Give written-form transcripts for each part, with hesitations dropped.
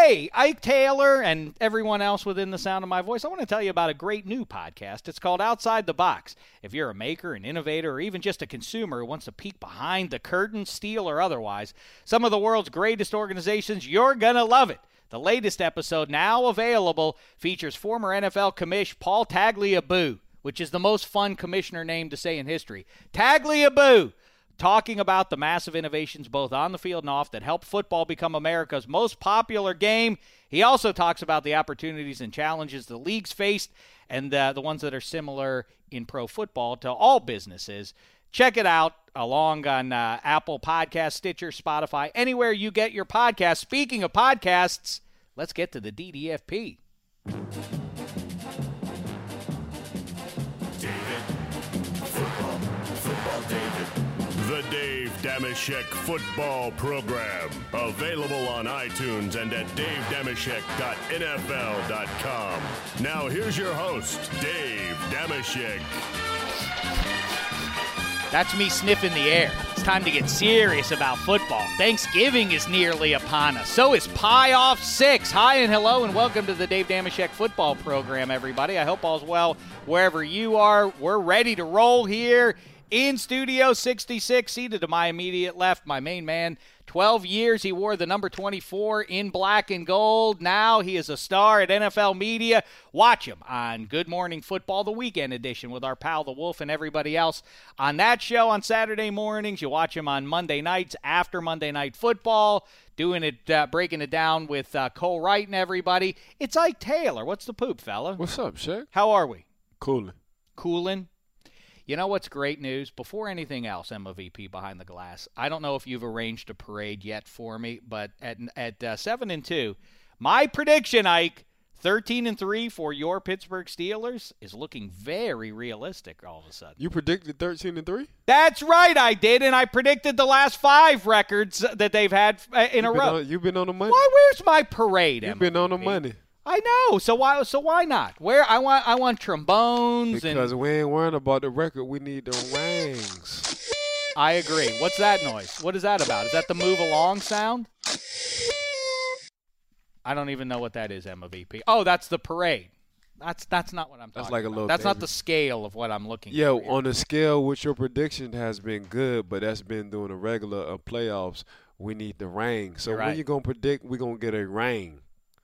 Hey, Ike Taylor and everyone else within the sound of my voice, I want to tell you about a great new podcast. It's called Outside the Box. If you're a maker, an innovator, or even just a consumer who wants to peek behind the curtain, steel or otherwise, some of the world's greatest organizations, you're going to love it. The latest episode, now available, features former NFL commish Paul Tagliabue, which is the most fun commissioner name to say in history. Tagliabue! Talking about the massive innovations both on the field and off that help football become America's most popular game. He also talks about the opportunities and challenges the leagues faced and the ones that are similar in pro football to all businesses. Check it out along on Apple Podcasts, Stitcher, Spotify, anywhere you get your podcasts. Speaking of podcasts, let's get to the DDFP. The Dave Dameshek Football Program. Available on iTunes and at davedameshek.nfl.com. Now here's your host, Dave Dameshek. That's me sniffing the air. It's time to get serious about football. Thanksgiving is nearly upon us. So is Pie Off 6. Hi and hello and welcome to the Dave Dameshek Football Program, everybody. I hope all's well wherever you are. We're ready to roll here. In Studio 66, seated to my immediate left, my main man. 12 years he wore the number 24 in black and gold. Now he is a star at NFL Media. Watch him on Good Morning Football, the weekend edition with our pal The Wolf and everybody else on that show on Saturday mornings. You watch him on Monday nights after Monday Night Football, doing it, breaking it down with Cole Wright and everybody. It's Ike Taylor. What's the poop, fella? What's up, Shaq? How are we? Coolin'. Coolin'? You know what's great news? Before anything else, Emma VP behind the glass, I don't know if you've arranged a parade yet for me, but at 7-2, my prediction, Ike, 13-3 for your Pittsburgh Steelers is looking very realistic all of a sudden. You predicted 13-3? That's right, I did, and I predicted the last 5 records that they've had in a row. You've been on the money. Why? Where's my parade, Emma? You've been on the money. I know. So why not? Where I want trombones because we ain't worrying about the record. We need the rings. I agree. What's that noise? What is that about? Is that the move along sound? I don't even know what that is, Emma VP. Oh, that's the parade. That's not what I'm talking That's like a about. little That's baby. not the scale of what I'm looking Yeah, for. on the scale, which your prediction has been good, but that's been during the regular playoffs. We need the ring. So You're right. when you gonna predict we're gonna get a ring?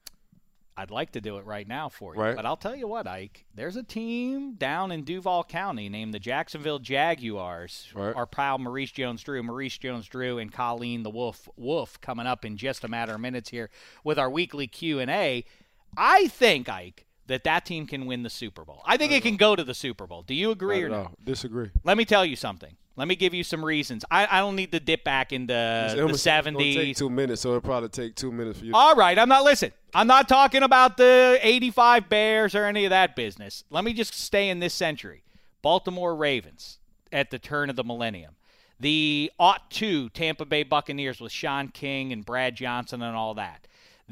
I'd like to do it right now for you. Right. But I'll tell you what, Ike. There's a team down in Duval County named the Jacksonville Jaguars. Right. Our pal Maurice Jones-Drew and Colleen the Wolf coming up in just a matter of minutes here with our weekly Q&A. I think, Ike, that team can win the Super Bowl. I think it can go to the Super Bowl. Do you agree or not? Disagree. Let me tell you something. Let me give you some reasons. I don't need to dip back into the 70s. It's take 2 minutes, so it'll probably take 2 minutes for you. All right, I'm not talking about the 85 Bears or any of that business. Let me just stay in this century. Baltimore Ravens at the turn of the millennium. The 02 Tampa Bay Buccaneers with Sean King and Brad Johnson and all that.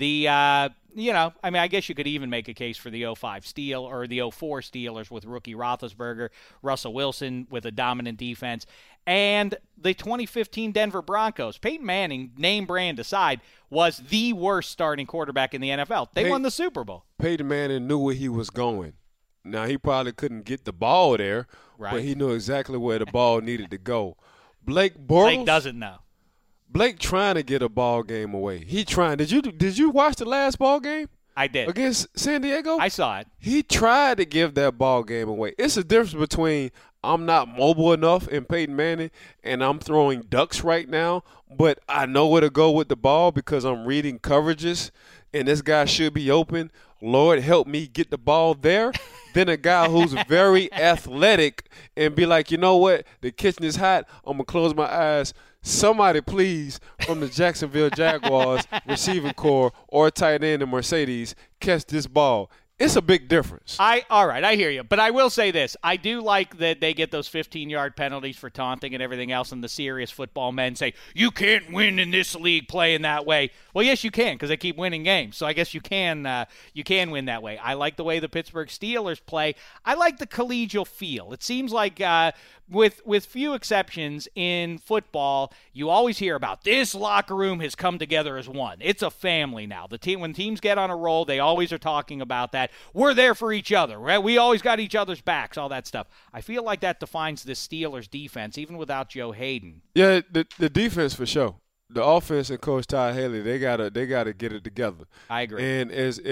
I guess you could even make a case for the 05 Steel or the 04 Steelers with rookie Roethlisberger, Russell Wilson with a dominant defense, and the 2015 Denver Broncos. Peyton Manning, name brand aside, was the worst starting quarterback in the NFL. They won the Super Bowl. Peyton Manning knew where he was going. Now, he probably couldn't get the ball there, right, but he knew exactly where the ball needed to go. Blake doesn't know. Blake trying to get a ball game away. He trying. Did you watch the last ball game? I did. Against San Diego? I saw it. He tried to give that ball game away. It's a difference between I'm not mobile enough in Peyton Manning and I'm throwing ducks right now, but I know where to go with the ball because I'm reading coverages and this guy should be open. Lord, help me get the ball there. Then a guy who's very athletic and be like, you know what? The kitchen is hot. I'm going to close my eyes. Somebody, please, from the Jacksonville Jaguars receiving corps or tight end in Mercedes, catch this ball. It's a big difference. All right, I hear you. But I will say this. I do like that they get those 15-yard penalties for taunting and everything else, and the serious football men say, you can't win in this league playing that way. Well, yes, you can, because they keep winning games. So I guess you can win that way. I like the way the Pittsburgh Steelers play. I like the collegial feel. It seems like with few exceptions in football, you always hear about this locker room has come together as one. It's a family now. When teams get on a roll, they always are talking about that. We're there for each other, right? We always got each other's backs, all that stuff. I feel like that defines the Steelers' defense, even without Joe Hayden. Yeah, the defense for sure. The offense and Coach Todd Haley, they gotta get it together. I agree. And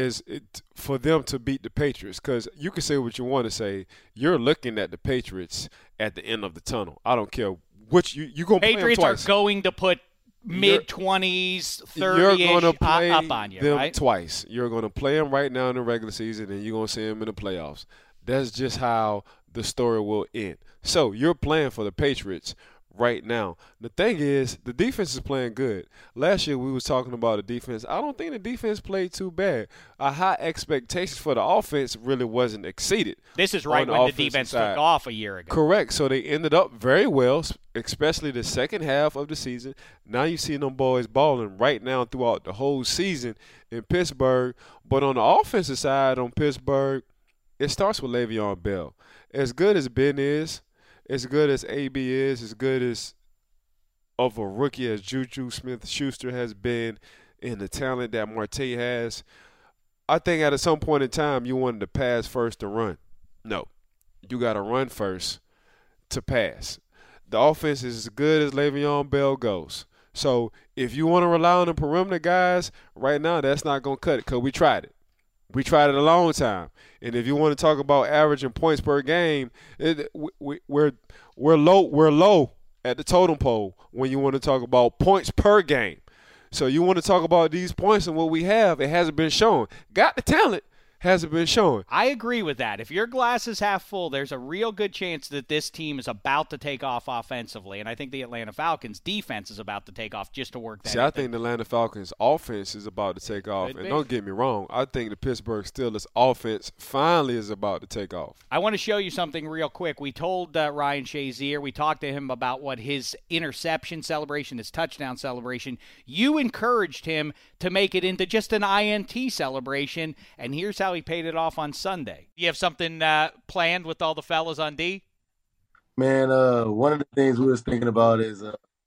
for them to beat the Patriots, because you can say what you want to say, you're looking at the Patriots at the end of the tunnel. I don't care which you're gonna play them twice. Patriots are going to put mid-20s, 30-ish up on you, them right? Twice. You're going to play them right now in the regular season, and you're going to see them in the playoffs. That's just how the story will end. So you're playing for the Patriots right now. The thing is, the defense is playing good. Last year we was talking about the defense. I don't think the defense played too bad. Our high expectations for the offense really wasn't exceeded. This is right when the defense took off a year ago. Correct. So they ended up very well, especially the second half of the season. Now you see them boys balling right now throughout the whole season in Pittsburgh. But on the offensive side on Pittsburgh, it starts with Le'Veon Bell. As good as Ben is, as good as AB is, as good as of a rookie as Juju Smith-Schuster has been, and the talent that Marte has, I think at some point in time you wanted to pass first to run. No, you got to run first to pass. The offense is as good as Le'Veon Bell goes. So if you want to rely on the perimeter guys, right now that's not going to cut it because we tried it. We tried it a long time. And if you want to talk about averaging points per game, we're low at the totem pole when you want to talk about points per game. So you want to talk about these points and what we have, it hasn't been shown. Got the talent, hasn't been shown. I agree with that. If your glass is half full, there's a real good chance that this team is about to take off offensively, and I think the Atlanta Falcons' defense is about to take off just to work that. See, I think the Atlanta Falcons' offense is about to take off, and don't get me wrong, I think the Pittsburgh Steelers' offense finally is about to take off. I want to show you something real quick. We told Ryan Shazier, we talked to him about what his interception celebration, his touchdown celebration. You encouraged him to make it into just an INT celebration, and here's how he paid it off on Sunday. You have something planned with all the fellas on D? Man, one of the things we was thinking about is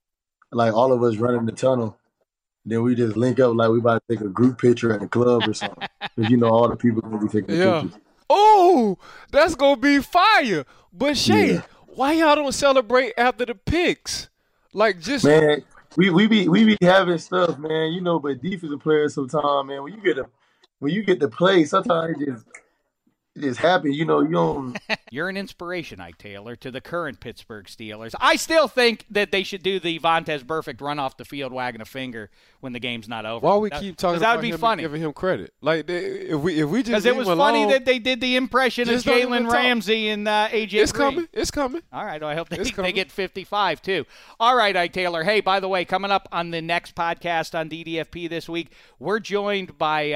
like all of us running the tunnel. Then we just link up like we about to take a group picture at the club or something. Because you know all the people going to be taking pictures. Oh, that's going to be fire. But Shay, why y'all don't celebrate after the picks? Like just man, we be having stuff, man. You know, but defensive players sometimes, man, when you get to play, sometimes it just happens. You know, you don't. You're an inspiration, Ike Taylor, to the current Pittsburgh Steelers. I still think that they should do the Vontaze Burfict run off the field wagging a finger when the game's not over. Why we keep talking about that would be him funny. And giving him credit? Like if we just because it was funny that they did the impression of Jalen Ramsey and AJ. It's coming. It's coming. All right. Well, I hope they get 55 too. All right, Ike Taylor. Hey, by the way, coming up on the next podcast on DDFP this week, we're joined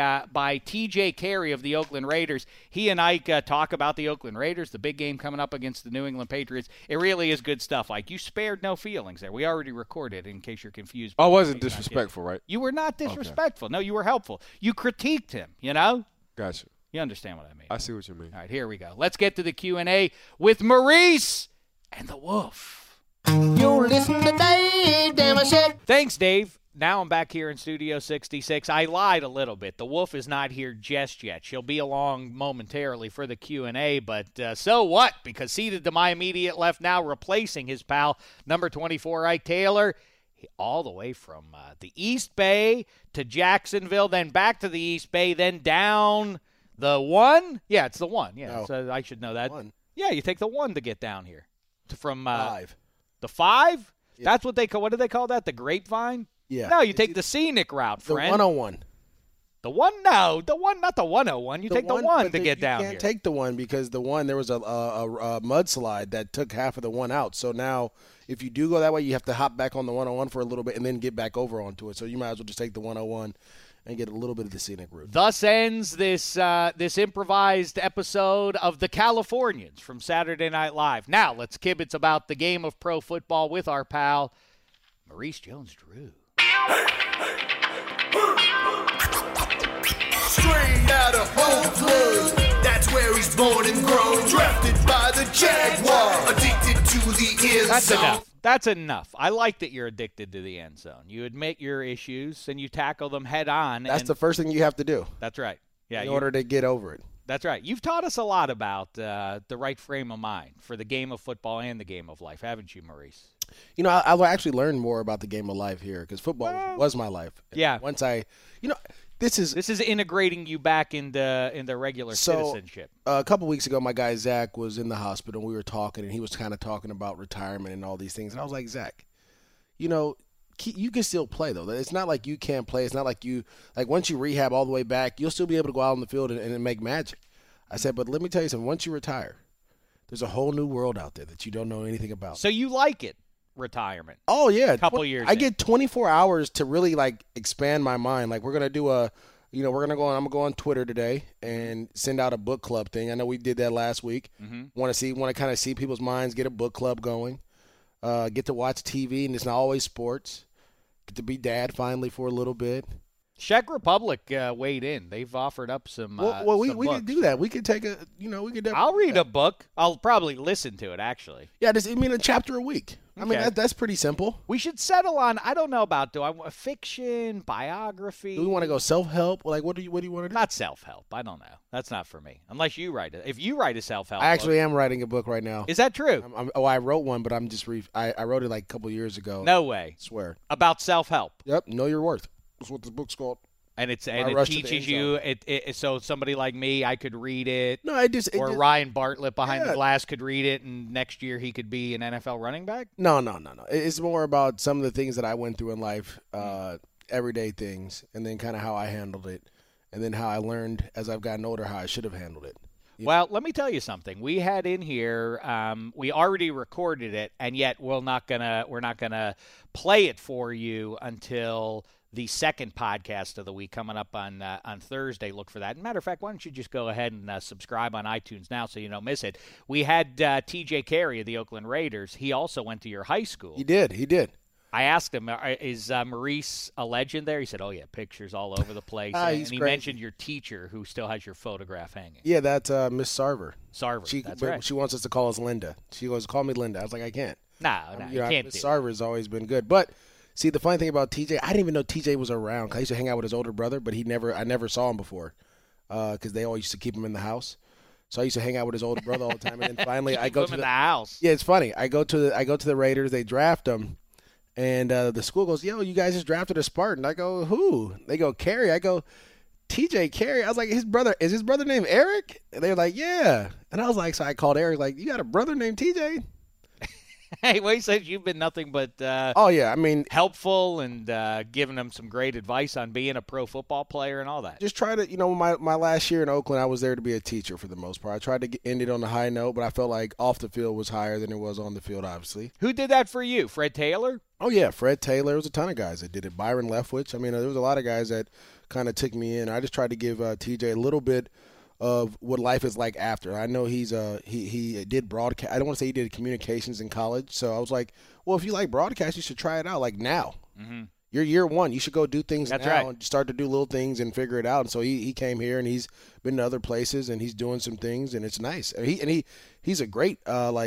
by T.J. Carey of the Oakland Raiders. He and Ike talk about the Oakland Raiders, the big game coming up against the New England Patriots. It really is good stuff. Like, you spared no feelings there. We already recorded, in case you're confused. I wasn't disrespectful, right? You were not disrespectful. Okay. No, you were helpful. You critiqued him, you know? Gotcha. You understand what I mean. I see what you mean. All right, here we go. Let's get to the Q&A with Maurice and the Wolf. You listen to Dave Damashek. Thanks, Dave. Now I'm back here in Studio 66. I lied a little bit. The Wolf is not here just yet. She'll be along momentarily for the Q&A, but so what? Because seated to my immediate left now, replacing his pal, number 24, Ike Taylor, all the way from the East Bay to Jacksonville, then back to the East Bay, then down the 1. Yeah, it's the 1. Yeah, no. So I should know that. 1. Yeah, you take the 1 to get down here. From 5. The 5? Yeah. That's what what do they call that? The grapevine? Yeah. No, you take the scenic route, friend. The 101. The 1? No, the 1, not the 101. You take the 1 to get down here. You can't take the 1 because the 1, there was a mudslide that took half of the 1 out. So now if you do go that way, you have to hop back on the 101 for a little bit and then get back over onto it. So you might as well just take the 101 and get a little bit of the scenic route. Thus ends this improvised episode of The Californians from Saturday Night Live. Now let's kibitz about the game of pro football with our pal, Maurice Jones-Drew. Straight out of Oakland, that's where he's born and grown. Drafted by the Jaguar, addicted to the end That's zone. enough. That's enough. I like that you're addicted to the end zone. You admit your issues and you tackle them head on. That's and the first thing you have to do That's right. Yeah, in order to get over it. That's right. You've taught us a lot about the right frame of mind for the game of football and the game of life, haven't you, Maurice? You know, I've actually learned more about the game of life here because football was my life. Yeah. Once this is integrating you back into regular citizenship. A couple weeks ago, my guy Zach was in the hospital. We were talking, and he was kind of talking about retirement and all these things. And I was like, Zach, you know, you can still play though. It's not like you can't play. It's not like once you rehab all the way back, you'll still be able to go out on the field and make magic. I said, but let me tell you something. Once you retire, there's a whole new world out there that you don't know anything about. So you like it, retirement? Oh yeah, Couple years I in. get 24 hours to really expand my mind. Like we're gonna do I'm gonna go on Twitter today and send out a book club thing. I know we did that last week. Want to kind of see people's minds, get a book club going. Get to watch TV, and it's not always sports. Get to be dad finally for a little bit. Czech Republic weighed in. They've offered up some. We could do that. We could take we could. Definitely I'll read a book. I'll probably listen to it actually. Yeah, a chapter a week. I mean, Okay. that's pretty simple. We should settle on. I don't know about fiction, biography. Do we want to go self-help? Like, what do you want to do? Not self-help. I don't know. That's not for me. Unless you write it. If you write a self-help I actually book, am writing a book right now. is that true? I wrote one, but I'm just I wrote it like a couple years ago. No way. I swear. About self-help. Yep. Know your worth. That's what this book's called. And it Rush to the teaches End you it so somebody like me, I could read it. No, Or Ryan Bartlett behind the Yeah. glass could read it, and next year he could be an NFL running back. No. It's more about some of the things that I went through in life, everyday things, and then kind of how I handled it, and then how I learned as I've gotten older how I should have handled it. Well, let me tell you something. We had in here, we already recorded it, and yet we're not gonna play it for you until the second podcast of the week coming up on Thursday. Look for that. Matter of fact, why don't you just go ahead and subscribe on iTunes now so you don't miss it. We had T.J. Carey of the Oakland Raiders. He also went to your high school. He did. I asked him, is Maurice a legend there? He said, oh, yeah, pictures all over the place. He's and he great. mentioned your teacher who still has your photograph hanging. Yeah, that's Miss Sarver. Sarver, that's right. She wants us to call us Linda. She goes, call me Linda. I was like, I can't. No, you can't Miss do Sarver has always been good. But, see, the funny thing about TJ, I didn't even know TJ was around. 'Cause I used to hang out with his older brother, but I never saw him before because they always used to keep him in the house. So I used to hang out with his older brother all the time. And then finally I go Keep him in the house. Yeah, it's funny. I go to the Raiders. They draft him. And the school goes, yo, you guys just drafted a Spartan. I go, who? They go, Carey. I go, TJ Carey. I was like, is his brother named Eric? And they were like, yeah. And I was like, so I called Eric, like, you got a brother named TJ? Hey, well, he says you've been nothing but Oh, yeah. I mean, helpful and giving him some great advice on being a pro football player and all that. just try to, my last year in Oakland, I was there to be a teacher for the most part. I tried to end it on a high note, but I felt like off the field was higher than it was on the field, obviously. Who did that for you? Fred Taylor? Oh, yeah, Fred Taylor. There was a ton of guys that did it. Byron Leftwich. I mean, there was a lot of guys that kind of took me in. I just tried to give TJ a little bit of what life is like after. I know he did broadcast. I don't want to say he did communications in college. So I was like, well, if you like broadcast, you should try it out like now. Mm-hmm. You're year one. You should go do things That's now right. and start to do little things and figure it out. And so he came here and he's been to other places and he's doing some things and it's nice. He's a great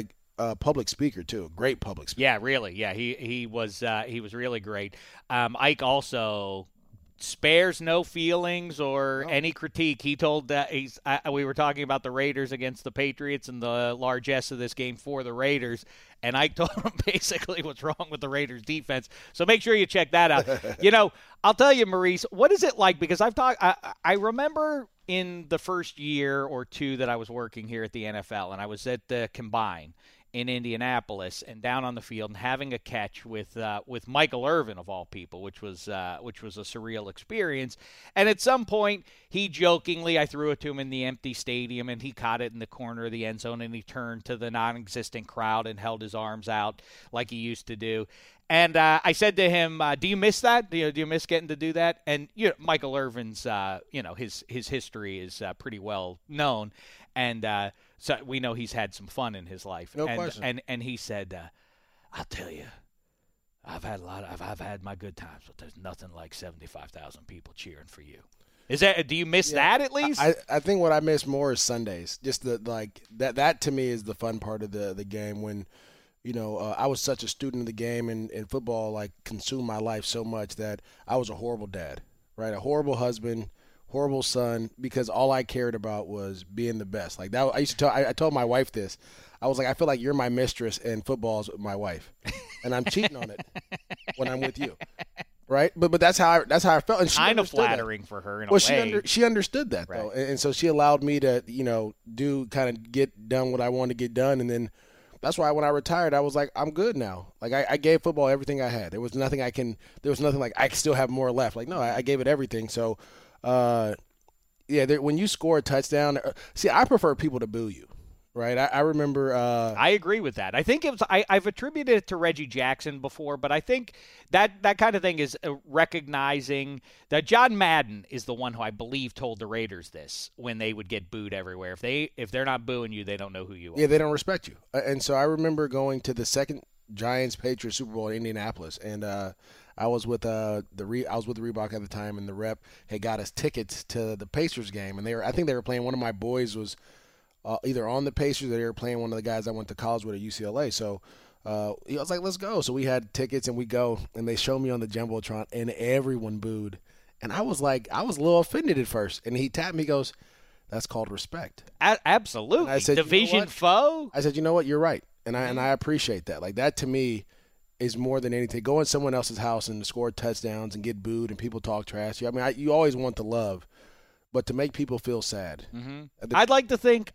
public speaker too. Great public speaker. Yeah, really. Yeah, he was really great. Ike also spares no feelings or any critique. He told we were talking about the Raiders against the Patriots and the largesse of this game for the Raiders, and Ike told him basically what's wrong with the Raiders defense. So make sure you check that out. I'll tell you, Maurice, what is it like? Because I remember in the first year or two that I was working here at the NFL, and I was at the Combine in Indianapolis and down on the field and having a catch with Michael Irvin of all people, which was a surreal experience. And at some point, he jokingly, I threw it to him in the empty stadium, and he caught it in the corner of the end zone, and he turned to the non-existent crowd and held his arms out like he used to do. And I said to him, "Do you miss that? Do you miss getting to do that?" And Michael Irvin's, his history is pretty well known, and so we know he's had some fun in his life. No question. And he said, "I'll tell you, I've had my good times, but there's nothing like 75,000 people cheering for you." Do you miss that at least? I think what I miss more is Sundays. Just that to me is the fun part of the game when. I was such a student of the game, and football consumed my life so much that I was a horrible dad, right? A horrible husband, horrible son, because all I cared about was being the best. Like that, I told my wife this. I was like, I feel like you're my mistress, and football is my wife, and I'm cheating on it when I'm with you, right? But that's how I felt, and she kind of understood flattering that. for her in a way. way. She understood that right. though, and so she allowed me to get done what I wanted to get done, and then. That's why when I retired, I was like, I'm good now. Like I gave football everything I had. There was nothing like I still have more left. Like no, I gave it everything. So, when you score a touchdown, see, I prefer people to boo you, right? I remember. I agree with that. I think it was. I've attributed it to Reggie Jackson before, but I think that kind of thing is recognizing that John Madden is the one who I believe told the Raiders this when they would get booed everywhere. If they're not booing you, they don't know who you are. Yeah, they don't respect you. And so I remember going to the second Giants-Patriots Super Bowl in Indianapolis, and I was with the Reebok at the time, and the rep had got us tickets to the Pacers game, and I think they were playing. One of my boys was either on the Pacers or they were playing one of the guys I went to college with at UCLA. So I was like, let's go. So we had tickets, and we go, and they showed me on the Jumbotron, and everyone booed. And I was a little offended at first. And he tapped me, goes, that's called respect. Absolutely. I said, division foe? I said, you know what, you're right. And I appreciate that. Like, that to me is more than anything. Go in someone else's house and score touchdowns and get booed and people talk trash. I mean, you always want the love. But to make people feel sad, I'd like to think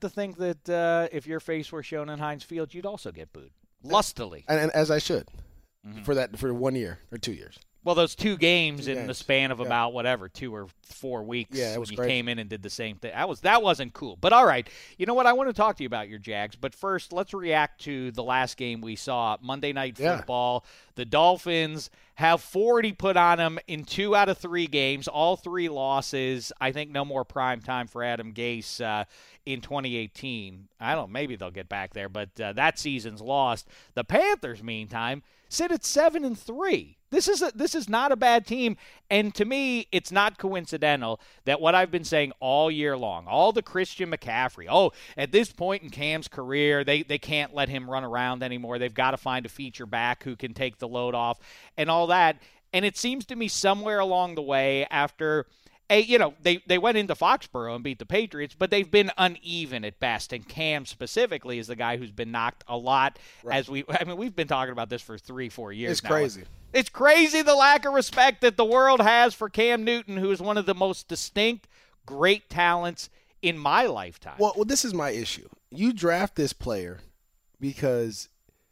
that if your face were shown in Heinz Field, you'd also get booed lustily, and as I should for 1 year or 2 years. Well, those two games in the span of about 2 or 4 weeks. Yeah, it was when you crazy. came in and did the same thing. That wasn't cool. But all right, you know what? I want to talk to you about your Jags. But first, let's react to the last game we saw, Monday Night Football. The Dolphins have 40 put on them in 2 out of 3 games, all 3 losses. I think no more prime time for Adam Gase in 2018. I don't know, maybe they'll get back there, but that season's lost. The Panthers, meantime, sit at 7-3. This is not a bad team, and to me, it's not coincidental that what I've been saying all year long, all the Christian McCaffrey, at this point in Cam's career, they can't let him run around anymore. They've got to find a feature back who can take the load off and all that. And it seems to me somewhere along the way after they went into Foxborough and beat the Patriots, but they've been uneven at best. And Cam specifically is the guy who's been knocked a lot. Right. We've been talking about this for 3-4 years now. It's crazy. It's crazy the lack of respect that the world has for Cam Newton, who is one of the most distinct, great talents in my lifetime. Well, this is my issue. You draft this player because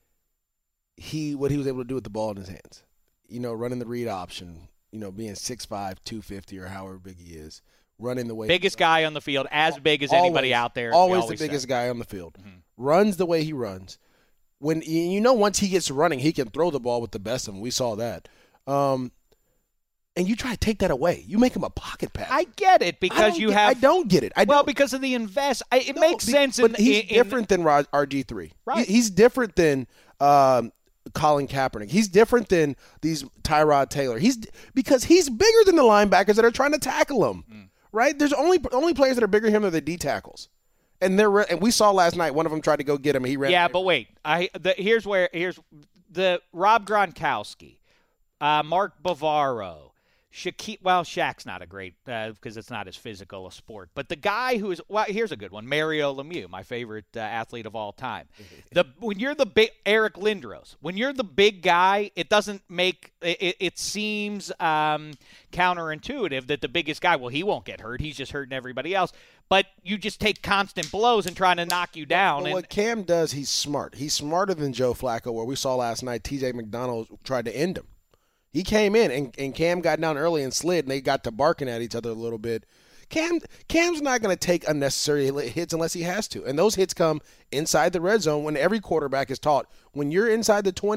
what he was able to do with the ball in his hands. Running the read option, being 6'5", 250 or however big he is, running the way biggest guy on the field, as big as anybody out there. Always the biggest guy on the field. Mm-hmm. Runs the way he runs. When once he gets running, he can throw the ball with the best of them. We saw that. And you try to take that away. You make him a pocket passer. I get it because I don't get it. Because of the invest. It makes sense. But he's different than RG3. Right. He's different than Colin Kaepernick. He's different than these Tyrod Taylor. Because he's bigger than the linebackers that are trying to tackle him. Right? There's only players that are bigger than him are the D tackles. And we saw last night one of them tried to go get him. And he ran. Yeah, but wait. Here's the Rob Gronkowski, Mark Bavaro, Shaquille. Well, Shaq's not a great because it's not as physical a sport. But the guy who is here's a good one. Mario Lemieux, my favorite athlete of all time. When you're the big Eric Lindros, when you're the big guy, it doesn't make it seems counterintuitive that the biggest guy. Well, he won't get hurt. He's just hurting everybody else. But you just take constant blows and trying to knock you down. But what Cam does, he's smart. He's smarter than Joe Flacco, where we saw last night T.J. McDonald tried to end him. He came in, and Cam got down early and slid, and they got to barking at each other a little bit. Cam's not going to take unnecessary hits unless he has to. And those hits come inside the red zone when every quarterback is taught. When you're inside the 20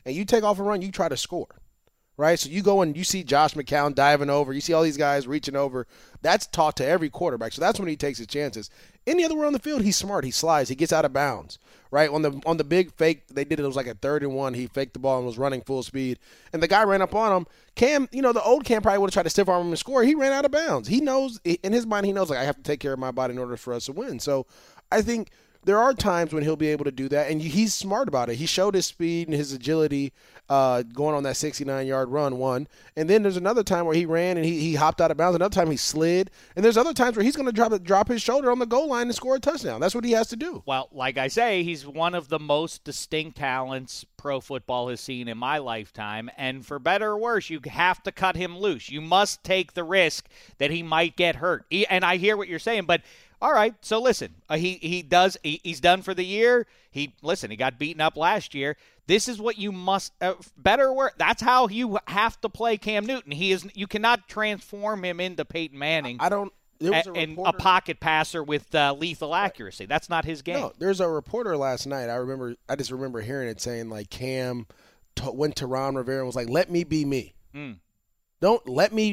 and you take off a run, you try to score. Right? So you go and you see Josh McCown diving over. You see all these guys reaching over. That's taught to every quarterback. So that's when he takes his chances. Any other way on the field, he's smart. He slides. He gets out of bounds. Right? On the big fake, they did it. It was like a 3rd and 1. He faked the ball and was running full speed. And the guy ran up on him. Cam, the old Cam probably would have tried to stiff arm him and score. He ran out of bounds. He knows, in his mind, like, I have to take care of my body in order for us to win. So I think there are times when he'll be able to do that, and he's smart about it. He showed his speed and his agility going on that 69-yard run, one. And then there's another time where he ran and he hopped out of bounds. Another time he slid. And there's other times where he's going to drop his shoulder on the goal line and score a touchdown. That's what he has to do. Well, like I say, he's one of the most distinct talents pro football has seen in my lifetime. And for better or worse, you have to cut him loose. You must take the risk that he might get hurt. And I hear what you're saying, but all right, so listen, he's done for the year. He got beaten up last year. This is what you must better work. That's how you have to play Cam Newton. You cannot transform him into Peyton Manning. And a pocket passer with lethal accuracy. That's not his game. No, there's a reporter last night. I just remember hearing it saying like Cam went to Ron Rivera and was like, "Let me be me." Don't let me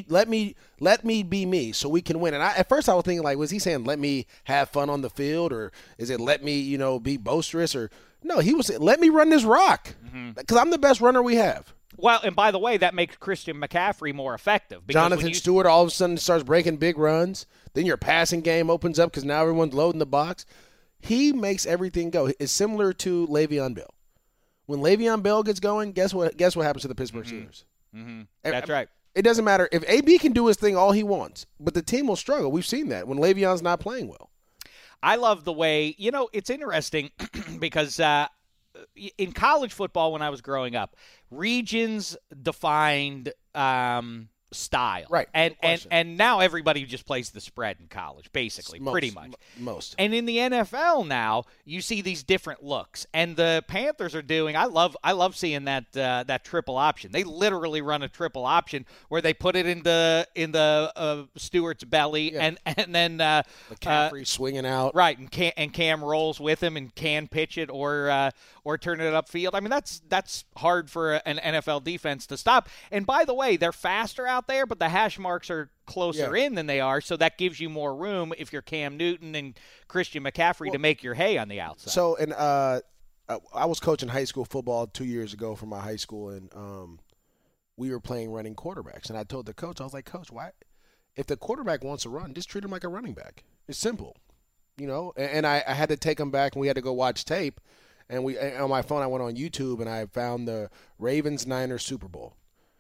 be me so we can win. And at first I was thinking, like, was he saying let me have fun on the field, or is it let me, be boisterous? Or no, he was saying let me run this rock because I'm the best runner we have. Well, and by the way, that makes Christian McCaffrey more effective. Jonathan Stewart all of a sudden starts breaking big runs. Then your passing game opens up because now everyone's loading the box. He makes everything go. It's similar to Le'Veon Bell. When Le'Veon Bell gets going, guess what happens to the Pittsburgh Steelers? That's right. It doesn't matter. If AB can do his thing all he wants, but the team will struggle. We've seen that when Le'Veon's not playing well. I love the way, it's interesting because in college football when I was growing up, regions defined style. Right. And now everybody just plays the spread in college, basically, pretty much. Most. And in the NFL now, you see these different looks. And the Panthers are doing, I love seeing that triple option. They literally run a triple option where they put it in the Stewart's belly and then McCaffrey swinging out. Right, and Cam rolls with him and can pitch it or turn it upfield. I mean, that's hard for an NFL defense to stop. And by the way, they're faster out there, but the hash marks are closer in than they are, so that gives you more room if you're Cam Newton and Christian McCaffrey to make your hay on the outside. So, and I was coaching high school football 2 years ago for my high school, and we were playing running quarterbacks. And I told the coach, I was like, Coach, why? If the quarterback wants to run, just treat him like a running back. It's simple, And I had to take him back, and we had to go watch tape. And on my phone, I went on YouTube, and I found the Ravens-Niners Super Bowl.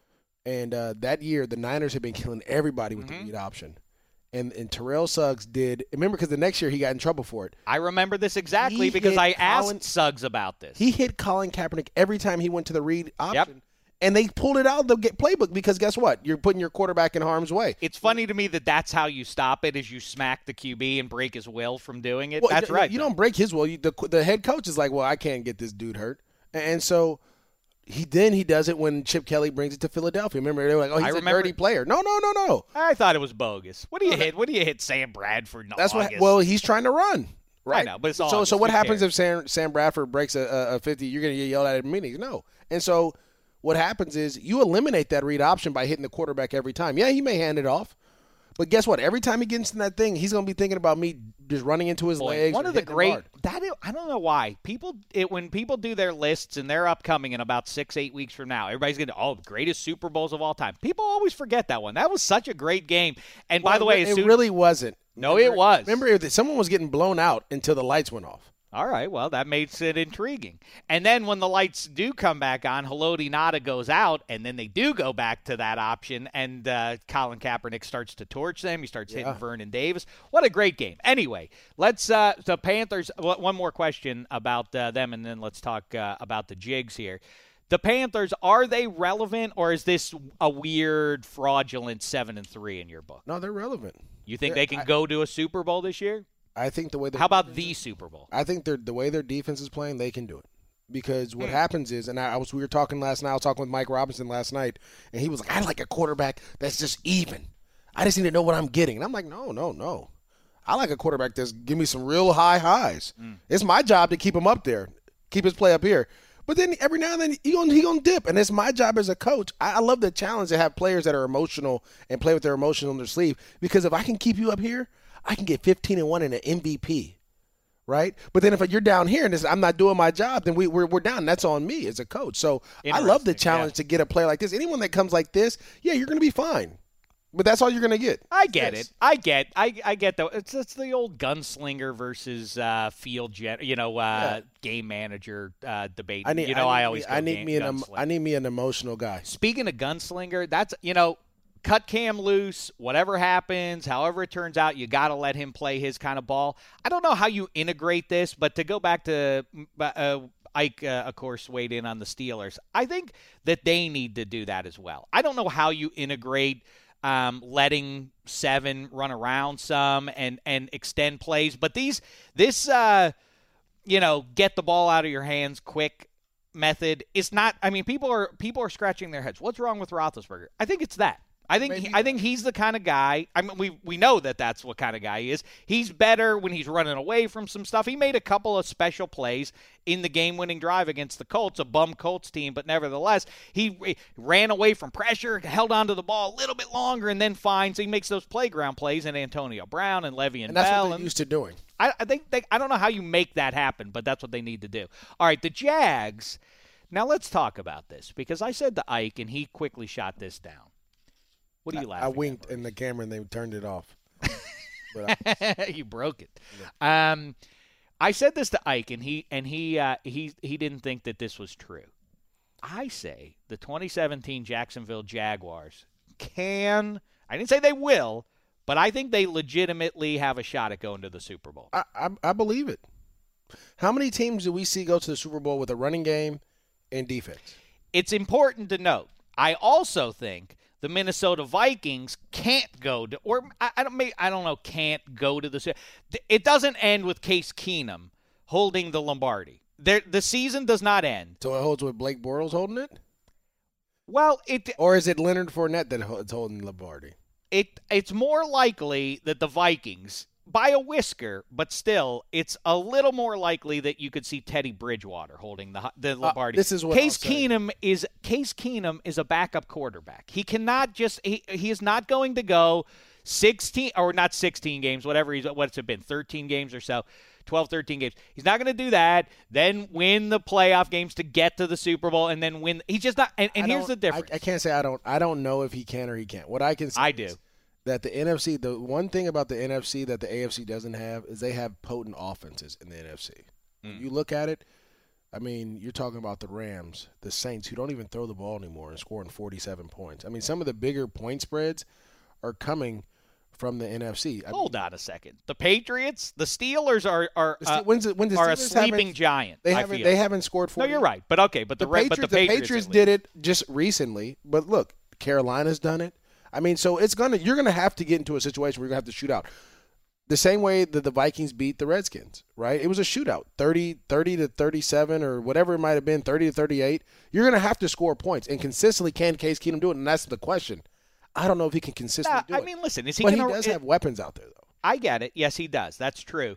And that year, the Niners had been killing everybody with the read option. And Terrell Suggs did – remember, because the next year he got in trouble for it. I remember this exactly because I asked Suggs about this. He hit Colin Kaepernick every time he went to the read option. Yep. And they pulled it out of the playbook because guess what? You're putting your quarterback in harm's way. It's funny to me that's how you stop it, is you smack the QB and break his will from doing it. Well, that's right. You don't break his will. The head coach is like, well, I can't get this dude hurt. And so – he does it when Chip Kelly brings it to Philadelphia. Remember, they were like, "Oh, he's a dirty player." No. I thought it was bogus. What do you hit? What do you hit Sam Bradford in August? Well, he's trying to run, right? I know, but it's all so what happens if Sam Bradford breaks a 50? You're going to get yelled at in meetings. No, and so what happens is you eliminate that read option by hitting the quarterback every time. Yeah, he may hand it off, but guess what? Every time he gets in that thing, he's going to be thinking about me just running into his legs. One of the great I don't know why when people do their lists and they're upcoming in about 6-8 weeks from now, everybody's going to greatest Super Bowls of all time. People always forget that one. That was such a great game. And by the way, it really wasn't. No, it was. Remember, someone was getting blown out until the lights went off. All right, well, that makes it intriguing. And then when the lights do come back on, Haloti Ngata goes out, and then they do go back to that option, and Colin Kaepernick starts to torch them. He starts hitting Vernon Davis. What a great game. Anyway, let's the Panthers, one more question about them, and then let's talk about the Jigs here. The Panthers, are they relevant, or is this a weird, fraudulent 7-3 in your book? No, they're relevant. You think they can go to a Super Bowl this year? I think the way how about the Super Bowl? I think the way their defense is playing, they can do it. Because what happens is, and we were talking last night. I was talking with Mike Robinson last night, and he was like, "I like a quarterback that's just even. I just need to know what I'm getting." And I'm like, "No. I like a quarterback that's give me some real high highs. It's my job to keep him up there, keep his play up here. But then every now and then he gonna dip, and it's my job as a coach. I love the challenge to have players that are emotional and play with their emotions on their sleeve, because if I can keep you up here, I can get 15-1 in an MVP, right? But then if you're down here and I'm not doing my job, then we're down. That's on me as a coach. So I love the challenge to get a player like this. Anyone that comes like this, yeah, you're going to be fine. But that's all you're going to get. I get it. I get though. It's the old gunslinger versus field game manager debate. I need me an emotional guy. Speaking of gunslinger, that's cut Cam loose, whatever happens, however it turns out, you got to let him play his kind of ball. I don't know how you integrate this, but to go back to Ike, of course, weighed in on the Steelers. I think that they need to do that as well. I don't know how you integrate letting 7 run around some and extend plays, but this get the ball out of your hands quick method is not. I mean, people are scratching their heads. What's wrong with Roethlisberger? I think it's that. I think he's the kind of guy. I mean, we know that's what kind of guy he is. He's better when he's running away from some stuff. He made a couple of special plays in the game-winning drive against the Colts, a bum Colts team, but nevertheless, he ran away from pressure, held onto the ball a little bit longer, and then finds he makes those playground plays in Antonio Brown and Le'Veon Bell. And that's what they're used to doing. I think I don't know how you make that happen, but that's what they need to do. All right, the Jags. Now let's talk about this, because I said to Ike, and he quickly shot this down. What are you laughing at? I winked in the camera, and they turned it off. You broke it. Yeah. I said this to Ike, and he didn't think that this was true. I say the 2017 Jacksonville Jaguars I didn't say they will, but I think they legitimately have a shot at going to the Super Bowl. I believe it. How many teams do we see go to the Super Bowl with a running game and defense? It's important to note. I also think the Minnesota Vikings can't go to, or I don't know, can't go to the. It doesn't end with Case Keenum holding the Lombardi. The season does not end. So it holds with Blake Bortles holding it? Well, or is it Leonard Fournette that's holding the Lombardi? It's more likely that the Vikings, by a whisker, but still, it's a little more likely that you could see Teddy Bridgewater holding the Lombardi. This is what Case Keenum is a backup quarterback. He cannot he is not going to go 16 or not 16 games, what's it been, 13 games or so, 12, 13 games. He's not going to do that, then win the playoff games to get to the Super Bowl, and then win. He's just not. And here's the difference. I can't say I don't know if he can or he can't. What I can say I do. That the NFC, the one thing about the NFC that the AFC doesn't have is they have potent offenses in the NFC. When you look at it, I mean, you're talking about the Rams, the Saints, who don't even throw the ball anymore and scoring 47 points. I mean, some of the bigger point spreads are coming from the NFC. Hold on a second. The Patriots, the Steelers are a sleeping giant. They haven't scored 40. No, you're right. But okay, but the Patriots did it just recently. But look, Carolina's done it. I mean, so you're gonna have to get into a situation where you're gonna have to shoot out. The same way that the Vikings beat the Redskins, right? It was a shootout, 30 to 37 or whatever it might have been, 30 to 38. You're gonna have to score points, and consistently can Case Keenum do it? And that's the question. I don't know if he can consistently do it. I mean, listen, is he? But he does have weapons out there, though. I get it. Yes, he does. That's true.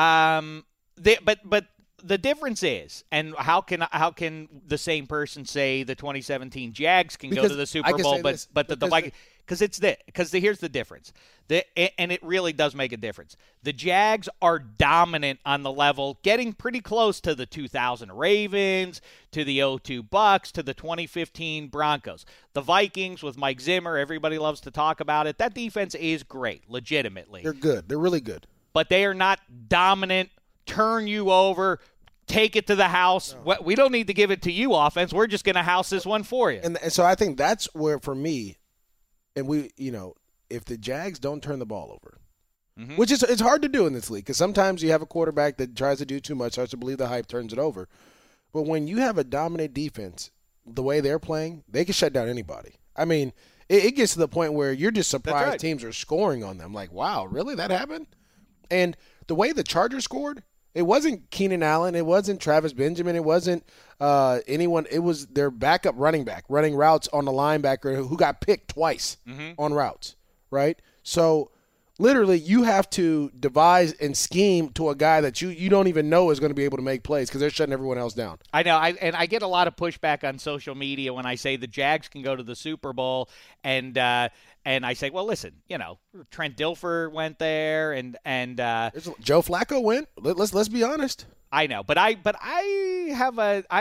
But the difference is, and how can the same person say the 2017 Jags can go to the Super Bowl, but the Vikings? Because here's the difference, and it really does make a difference. The Jags are dominant on the level, getting pretty close to the 2000 Ravens, to the 2002 Bucks, to the 2015 Broncos. The Vikings with Mike Zimmer, everybody loves to talk about it. That defense is great, legitimately. They're good. They're really good. But they are not dominant, turn you over, take it to the house. No. We don't need to give it to you, offense. We're just going to house this one for you. And so I think that's where, for me, and if the Jags don't turn the ball over, which is it's hard to do in this league because sometimes you have a quarterback that tries to do too much, starts to believe the hype, turns it over. But when you have a dominant defense, the way they're playing, they can shut down anybody. I mean, it gets to the point where you're just surprised teams are scoring on them. Like, wow, really? That happened? And the way the Chargers scored, it wasn't Keenan Allen. It wasn't Travis Benjamin. It wasn't anyone. It was their backup running back running routes on the linebacker who got picked twice on routes, right? So literally you have to devise and scheme to a guy that you don't even know is going to be able to make plays because they're shutting everyone else down. I know, I get a lot of pushback on social media when I say the Jags can go to the Super Bowl, and I say, well, listen, Trent Dilfer went there, and Joe Flacco went. Let's be honest. I know, but I have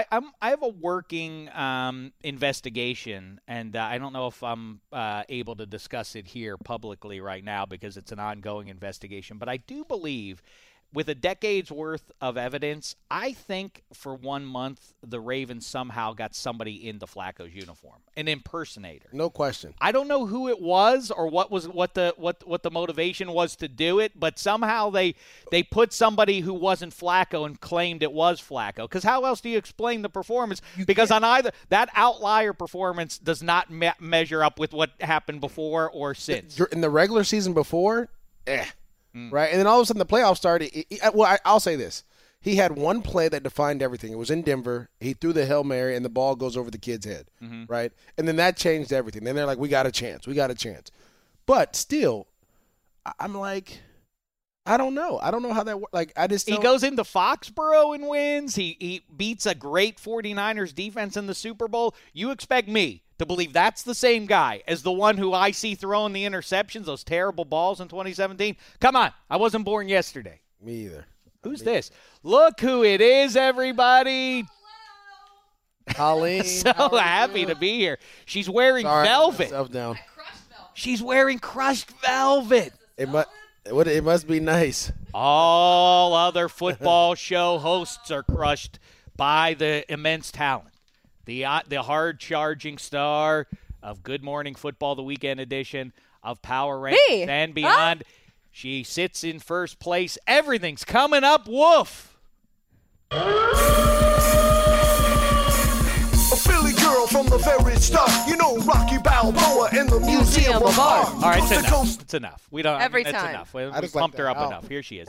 a working investigation, and I don't know if I'm able to discuss it here publicly right now because it's an ongoing investigation. But I do believe, with a decade's worth of evidence, I think for 1 month the Ravens somehow got somebody into Flacco's uniform, an impersonator. No question. I don't know who it was or what the motivation was to do it, but somehow they put somebody who wasn't Flacco and claimed it was Flacco. Because how else do you explain the performance? Because on either that outlier performance does not measure up with what happened before or since. In the regular season before, right? And then all of a sudden the playoffs started. I'll say this. He had one play that defined everything. It was in Denver. He threw the Hail Mary, and the ball goes over the kid's head, right? And then that changed everything. Then they're like, we got a chance. But still, I'm like, I don't know. I don't know how that works. Like, I just He goes into Foxborough and wins. He beats a great 49ers defense in the Super Bowl. You expect me to believe that's the same guy as the one who I see throwing the interceptions, those terrible balls in 2017? Come on. I wasn't born yesterday. Me either. Who's this? Look who it is, everybody. Colleen. So happy to be here. She's wearing velvet. Down. She's wearing crushed velvet. It must be nice. All other football show hosts are crushed by the immense talent. The hard-charging star of Good Morning Football, the weekend edition of Power Rankings and beyond. Huh? She sits in first place. Everything's coming up. Woof. A Philly girl from the very start. Rocky Balboa in the Museum of Art. All right, it's enough. We don't. Every that's time. enough. We pumped her up enough. Here she is.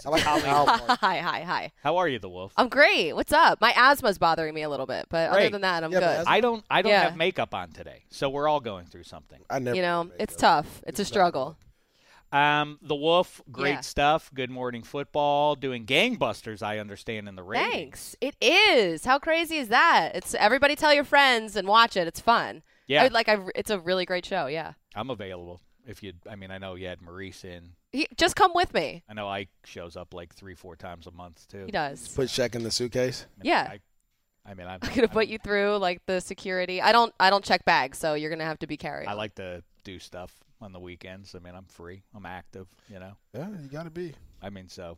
Hi. How are you, the Wolf? I'm great. What's up? My asthma's bothering me a little bit, but other than that, I'm good. I don't have makeup on today, so we're all going through something. It's tough. It's a struggle. The Wolf, great stuff. Good Morning Football, doing gangbusters, I understand, in the ratings. Thanks. It is. How crazy is that? It's everybody tell your friends and watch it. It's fun. Yeah. It's a really great show, yeah. I'm available. I know you had Maurice in. Just come with me. I know Ike shows up like 3-4 times a month, too. He does. Put Shaq in the suitcase? Yeah. I'm going to put you through, the security. I don't check bags, so you're going to have to be carried. I like to do stuff on the weekends. I'm free. I'm active, Yeah, you got to be. So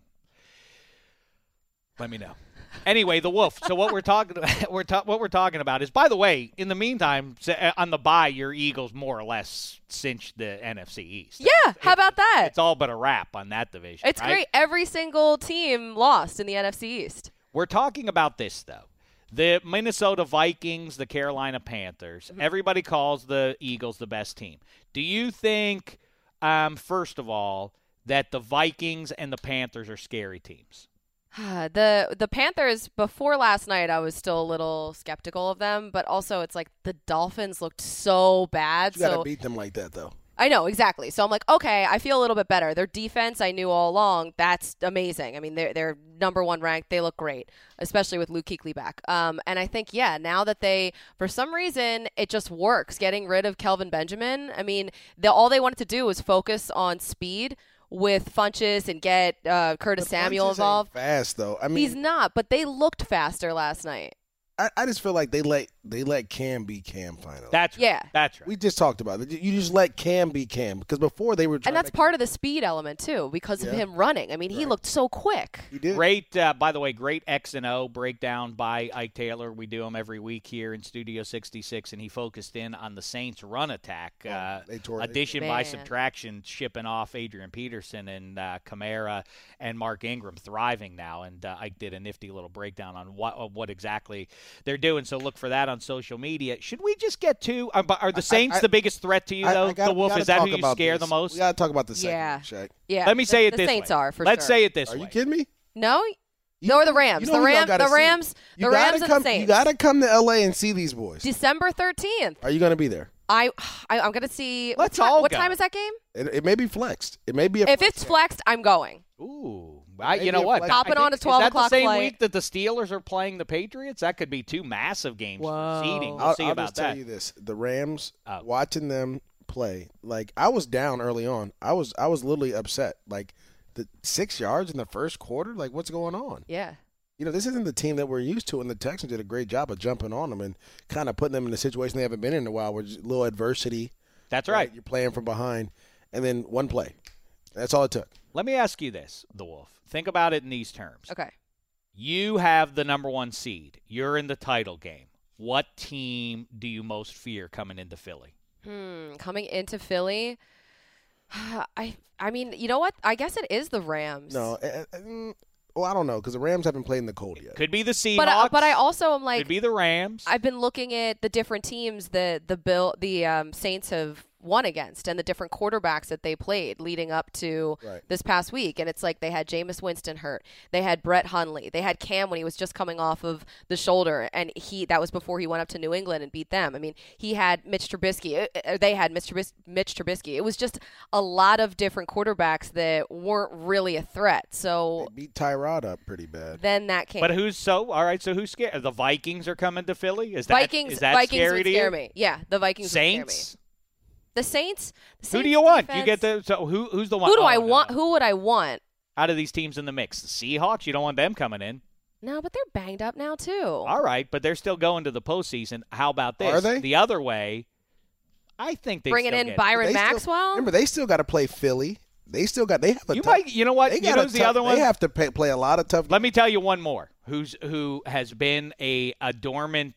let me know. Anyway, the Wolf. So what we're talking about is, by the way, in the meantime, on the bye, your Eagles more or less cinched the NFC East. Yeah, how about that? It's all but a wrap on that division. It's great. Every single team lost in the NFC East. We're talking about this, though. The Minnesota Vikings, the Carolina Panthers, everybody calls the Eagles the best team. Do you think, first of all, that the Vikings and the Panthers are scary teams? The Panthers, before last night, I was still a little skeptical of them, but also it's like the Dolphins looked so bad. You got to beat them like that, though. I know, exactly. So I'm like, okay, I feel a little bit better. Their defense, I knew all along, that's amazing. I mean, they're number one ranked. They look great, especially with Luke Kuechly back. And I think, now that for some reason, it just works, getting rid of Kelvin Benjamin. I mean, all they wanted to do was focus on speed with Funchess and get Curtis Samuel involved. Fast, though. I mean, he's not, but they looked faster last night. I just feel like they let Cam be Cam finally. That's right. That's right. We just talked about it. You just let Cam be Cam because before they were trying. And that's part of the speed element too because of him running. I mean, he looked so quick. He did. Great, by the way, great X and O breakdown by Ike Taylor. We do them every week here in Studio 66, and he focused in on the Saints' run attack. Addition by subtraction, shipping off Adrian Peterson and Kamara and Mark Ingram thriving now. And Ike did a nifty little breakdown on what exactly they're doing, so look for that on social media. Should we just get to are the Saints the biggest threat to you, though? The Wolf, is that who you scare the most? We got to talk about the second, Shaq. Yeah. Let me say it this way. The Saints are, for Let's say it this way. Are you kidding me? No? Or the Rams. The Rams and the Saints. You got to come to L.A. and see these boys. December 13th. Are you going to be there? I'm gonna see. Let's all What go. time is that game? It may be flexed. It may be If it's flexed, I'm going. Ooh, Maybe you know what? like- Hopping I think- on a 12 is that o'clock the same flight? week that the Steelers are playing the Patriots? That could be two massive games Whoa. for seeding. We'll I'll see just about tell that. you this: the Rams, Oh. watching them play, like I was down early on. I was literally upset. Like the 6 yards in the first quarter. Like what's going on? Yeah. You know, this isn't the team that we're used to, and the Texans did a great job of jumping on them and kind of putting them in a situation they haven't been in a while, where just a little adversity. That's right. You're playing from behind, and then one play. That's all it took. Let me ask you this, the Wolf. Think about it in these terms. Okay. You have the number 1 seed. You're in the title game. What team do you most fear coming into Philly? Coming into Philly, I mean, you know what? I guess it is the Rams. No, well, I don't know because the Rams haven't played in the cold yet. Could be the Seahawks. But I also am like, could be the Rams. I've been looking at the different teams that the Saints have won against and the different quarterbacks that they played leading up to this past week. And it's like they had Jameis Winston hurt. They had Brett Hundley. They had Cam when he was just coming off of the shoulder. And that was before he went up to New England and beat them. I mean, he had Mitch Trubisky. They had Mitch Trubisky. It was just a lot of different quarterbacks that weren't really a threat. So They beat Tyrod up pretty bad. then that came. But who's who's scared? The Vikings are coming to Philly? Is that Vikings scary would to scare you? me. Yeah, the Vikings would scare me. Saints? The Saints. Who do you want? defense- You get who's the one? Who do I no. want? Who would I want? Out of these teams in the mix? The Seahawks? You don't want them coming in. No, but they're banged up now too. All right, but they're still going to the postseason. How about this? Are they? The other way, I think they Bringing still in get it. Byron They still- Maxwell. remember, they still got to play Philly. They have a You tough, might. You know what? They You got know a who's the tough- other one? They have to play a lot of tough. Let me tell you one more. Who has been a dormant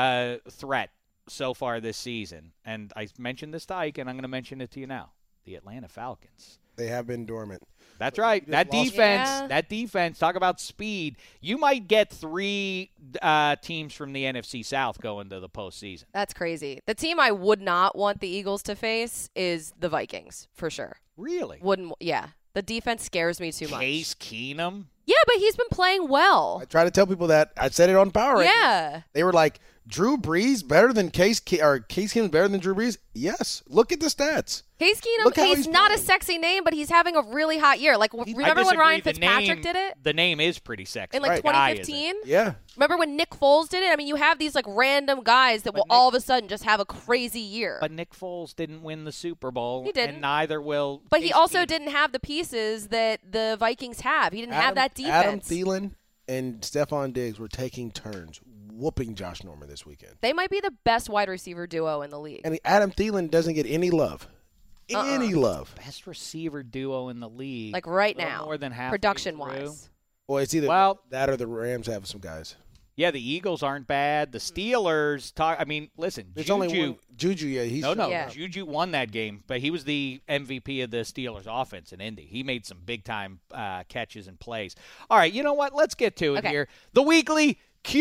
threat so far this season? And I mentioned this to Ike, and I'm going to mention it to you now. The Atlanta Falcons. They have been dormant. That's right. just That lost- defense. Yeah. That defense. Talk about speed. You might get 3 teams from the NFC South going to the postseason. That's crazy. The team I would not want the Eagles to face is the Vikings for sure. Really? Yeah. The defense scares me too much. Case Keenum. Yeah, but he's been playing well. I try to tell people that. I said it on Power Rankings. Yeah. They were like, Drew Brees better than Case Keenum better than Drew Brees? Yes. Look at the stats. Case Keenum, Look how he's he's not a playing. sexy name, but he's having a really hot year. Like, remember I when Ryan disagree. The Fitzpatrick name- did it? The name is pretty sexy. In like Right. Guy isn't. 2015? Yeah. Remember when Nick Foles did it? I mean, you have these like random guys that will all of a sudden just have a crazy year. But Nick Foles didn't win the Super Bowl. He didn't. And neither will. But he Case also Keenum. didn't have the pieces that the Vikings have. He didn't have that Adam defense. Thielen and Stephon Diggs were taking turns whooping Josh Norman this weekend. They might be the best wide receiver duo in the league. And Adam Thielen doesn't get any love. Any love. Best receiver duo in the league. Like right A little now, more than halfway production through. wise. Well, it's either that or the Rams have some guys. Yeah, the Eagles aren't bad. The Steelers. Listen, There's Juju. only one. Juju, yeah. He's No. Yeah. Juju won that game, but he was the MVP of the Steelers' offense in Indy. He made some big-time catches and plays. All right, you know what? Let's get to it Okay. here. The weekly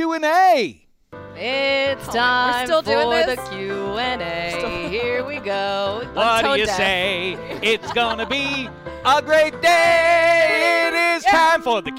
Q&A. It's time We're still doing for this? The Q&A. Here we go. What do Tone you deaf. say? It's going to be a great day. It is time for the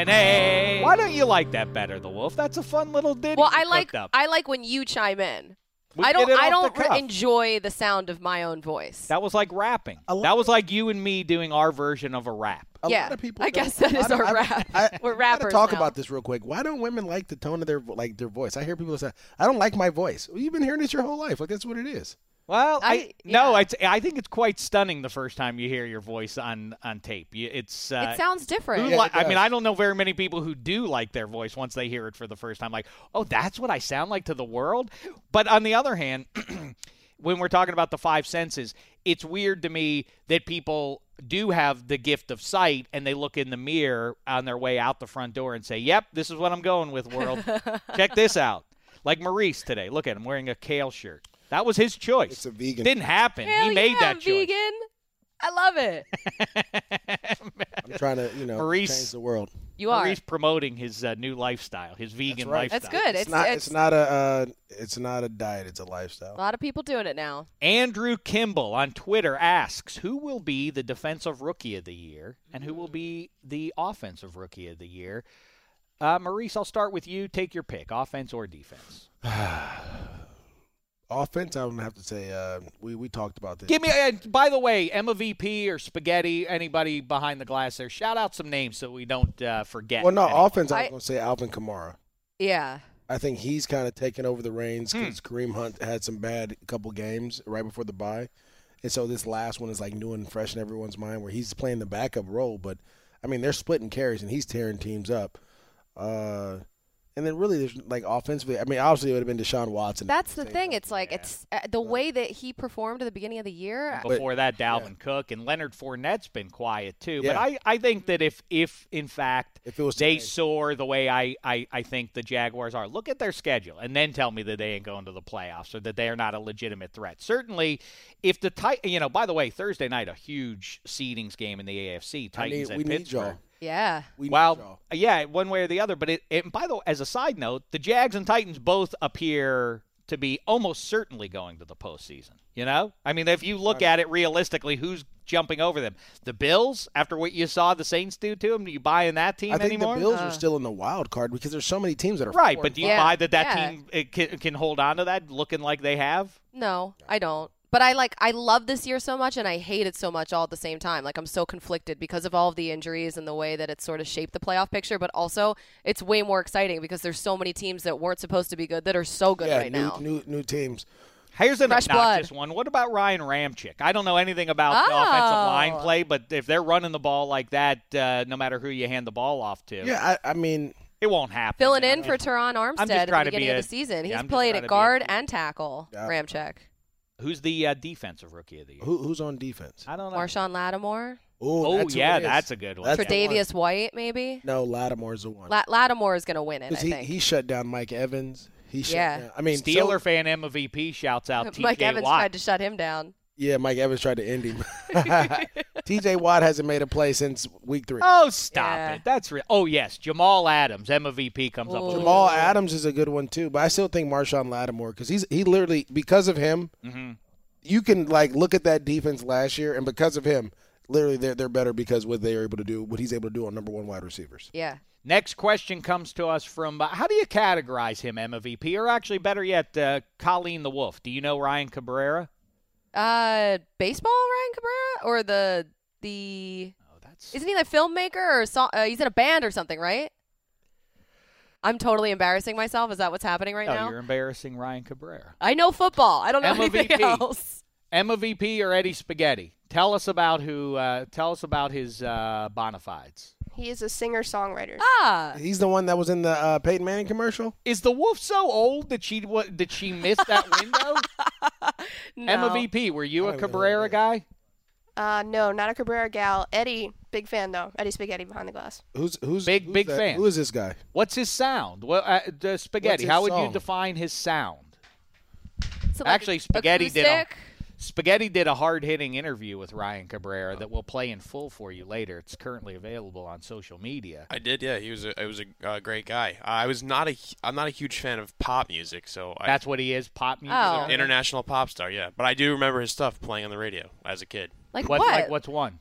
Q&A. Why don't you like that better, The Wolf? That's a fun little ditty Well, you I cooked up. like when you chime in. We I get it off don't the cuff. enjoy the sound of my own voice. That was like rapping. A lot- That was like you and me doing our version of a rap. A Yeah, lot of people I don't- guess that is our rap. We're we gotta rappers talk now. about this real quick. Why don't women like the tone of their voice? I hear people say, "I don't like my voice." Well, you've been hearing this your whole life. Like that's what it is. Well, yeah. I think it's quite stunning the first time you hear your voice on tape. It's it sounds different. who Yeah, li- it I mean, does. I don't know very many people who do like their voice once they hear it for the first time. Like, oh, that's what I sound like to the world. But on the other hand, when we're talking about the 5 senses, it's weird to me that people do have the gift of sight and they look in the mirror on their way out the front door and say, "Yep, this is what I'm going with, world. Check this out." Like Maurice today. Look at him wearing a kale shirt. That was his choice. It's a vegan. Didn't happen. Hell he made yeah, that I'm choice. vegan. I love it. I'm trying to, Maurice- change the world. You are. Maurice promoting his new lifestyle, his vegan right. lifestyle. That's good. It's not a diet. It's a lifestyle. A lot of people doing it now. Andrew Kimball on Twitter asks, who will be the defensive rookie of the year and who will be the offensive rookie of the year? Maurice, I'll start with you. Take your pick, offense or defense. Offense, I would have to say we talked about this. Give me, by the way, Emma VP or Spaghetti, anybody behind the glass there, shout out some names so we don't forget. Well, no, anyone. offense, I was going to say Alvin Kamara. Yeah. I think he's kind of taken over the reins because Kareem Hunt had some bad couple games right before the bye. And so this last one is like new and fresh in everyone's mind where he's playing the backup role. But, I mean, they're splitting carries and he's tearing teams up. And then really, there's like offensively, I mean, obviously it would have been Deshaun Watson. That's the thing. It's like it's the way that he performed at the beginning of the year. Before that, Dalvin Cook and Leonard Fournette's been quiet too. Yeah. But I think that if in fact If it was they today. soar the way I think the Jaguars are, look at their schedule and then tell me that they ain't going to the playoffs or that they are not a legitimate threat. Certainly, if the by the way, Thursday night a huge seedings game in the AFC. Titans we at need Pittsburgh. y'all. Yeah. We need Well, y'all. yeah, one way or the other. But by the way, as a side note, the Jags and Titans both appear to be almost certainly going to the postseason. You know, I mean, if you look at it realistically, who's jumping over them? The Bills, after what you saw the Saints do to them, do you buy in that team I think anymore? the Bills are still in the wild card because there's so many teams that are Right, 4 but and do you 5. buy that Yeah. team can hold on to that, looking like they have? No, I don't. But I love this year so much, and I hate it so much all at the same time. Like, I'm so conflicted because of all of the injuries and the way that it's sort of shaped the playoff picture. But also, it's way more exciting because there's so many teams that weren't supposed to be good that are so good right now. New teams. Here's an Fresh obnoxious blood. one. What about Ryan Ramczyk? I don't know anything about the offensive line Oh. play, but if they're running the ball like that, no matter who you hand the ball off to, Yeah, I mean, it won't happen. Filling in for Teron just Armstead at trying the to beginning be of a- the season. yeah, He's I'm just played trying at to be a- guard and tackle, Yeah. Ramczyk. Who's the defensive rookie of the year? who's on defense? I don't know. Marshawn Lattimore. Oh, that's who yeah, it is. that's a good one. That's the one. Tre'Davious White, maybe? No, Lattimore's the one. Lattimore is going to win it, I Because think. he shut down Mike Evans. He shut Yeah. down. I mean, Steeler fan Emma VP shouts out TJ Mike Evans Watt. tried to shut him down. Yeah, Mike Evans tried to end him. TJ Watt hasn't made a play since week 3. Oh, stop Yeah. it. That's real. Oh, yes. Jamal Adams, Emma VP comes up with Ooh. Jamal Adams is a good one too, but I still think Marshawn Lattimore because he literally because of him, you can like look at that defense last year, and because of him, literally they're better because what they are able to do, what he's able to do on number 1 wide receivers. Yeah. Next question comes to us from, how do you categorize him, Emma VP? Or actually, better yet, Colleen the Wolf. Do you know Ryan Cabrera? Baseball Ryan Cabrera or the Oh, that's isn't he the filmmaker or he's in a band or something, right? I'm totally embarrassing myself. Is that what's happening right no, now? you're embarrassing Ryan Cabrera. I know football. I don't know Emma anything VP. else. Emma VP or Eddie Spaghetti? Tell us about Tell us about his bona fides. He is a singer-songwriter. Ah, He's the one that was in the Peyton Manning commercial. Is the Wolf so old that she miss that window? no. Emma VP, were you I a don't even know Cabrera who guy? No, not a Cabrera gal. Eddie, big fan though. Eddie Spaghetti behind the glass. Who's Big who's big that? fan. Who is this guy? What's his sound? Well, the Spaghetti. his How would you song? define his sound? So, like, Actually, Spaghetti did a acoustic? Spaghetti did a hard-hitting interview with Ryan Cabrera that we'll play in full for you later. It's currently available on social media. I did, yeah. He was a great guy. I'm not a huge fan of pop music, so That's what he is, pop music. Oh. international pop star, yeah. But I do remember his stuff playing on the radio as a kid. Like What? what? Like what's one?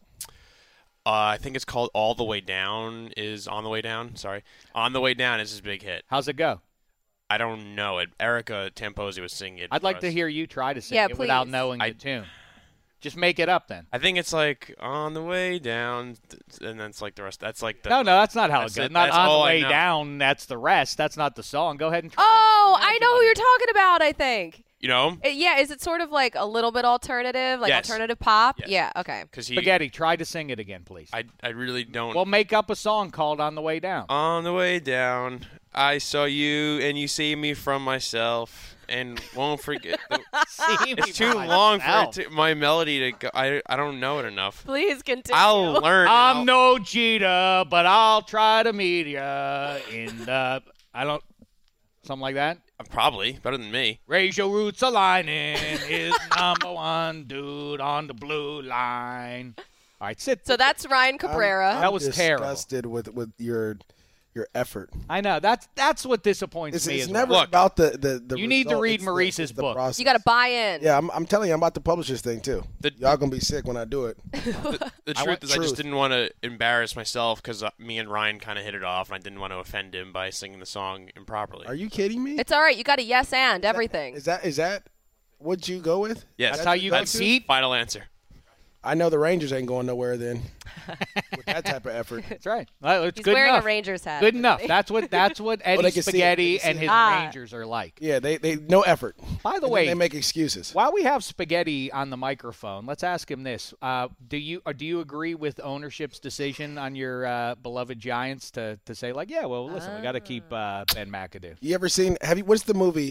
I think it's called "All the Way Down." Is "On the Way Down"? Sorry, "On the Way Down" is his big hit. How's it go? I don't know it. Erica Tamposi was singing it. I'd like for to us. hear you try to sing Yeah, it without please. knowing the tune. Just make it up then. I think it's like "On the Way Down," and then it's like the rest. That's like the No, that's not how it That's goes. it. Not That's on the all I way know. down. That's the rest. That's not the song. Go ahead and try. Oh, I know who you're talking about, I think. You know, Yeah, is it sort of like a little bit alternative, like Yes. alternative pop? Yes. Yeah, okay. because he. Spaghetti, try to sing it again, please. I really don't. Well, make up a song called "On the Way Down." On the way down, I saw you, and you saved me from myself, and won't forget. See me It's too by long for myself. my melody to go. I don't know it enough. Please continue. I'll learn. I'm no cheater, but I'll try to meet ya in the. Something like that. Probably better than me. Rachel Roots aligning is number one dude on the blue line. All right, sit. So that's Ryan Cabrera. That was terrible. Disgusted with your effort. I know that's what disappoints It's, me. it's as never well. Look, about the you need to result, read it's the- Maurice's it's the book. process. You got to buy in. Yeah, I'm telling you, I'm about to publish this thing too. Y'all gonna be sick when I do it. The I truth want is, I just truth. didn't want to embarrass myself because me and Ryan kind of hit it off, and I didn't want to offend him by singing the song improperly. Are you kidding me? It's all right. You got to yes and everything. Is that what you go with? Yes. That's how you That's compete? Final answer. I know the Rangers ain't going nowhere then with that type of effort. That's right. Well, it's He's good wearing enough. a Rangers hat. Good enough. That's what Eddie they can see it. Spaghetti They can and see his it. Rangers are like. Yeah, they no effort. By the And way, then they make excuses. while we have Spaghetti on the microphone, let's ask him this: Do you agree with ownership's decision on your beloved Giants to say like, yeah, well, listen, we got to keep Ben McAdoo? You ever seen? What's the movie?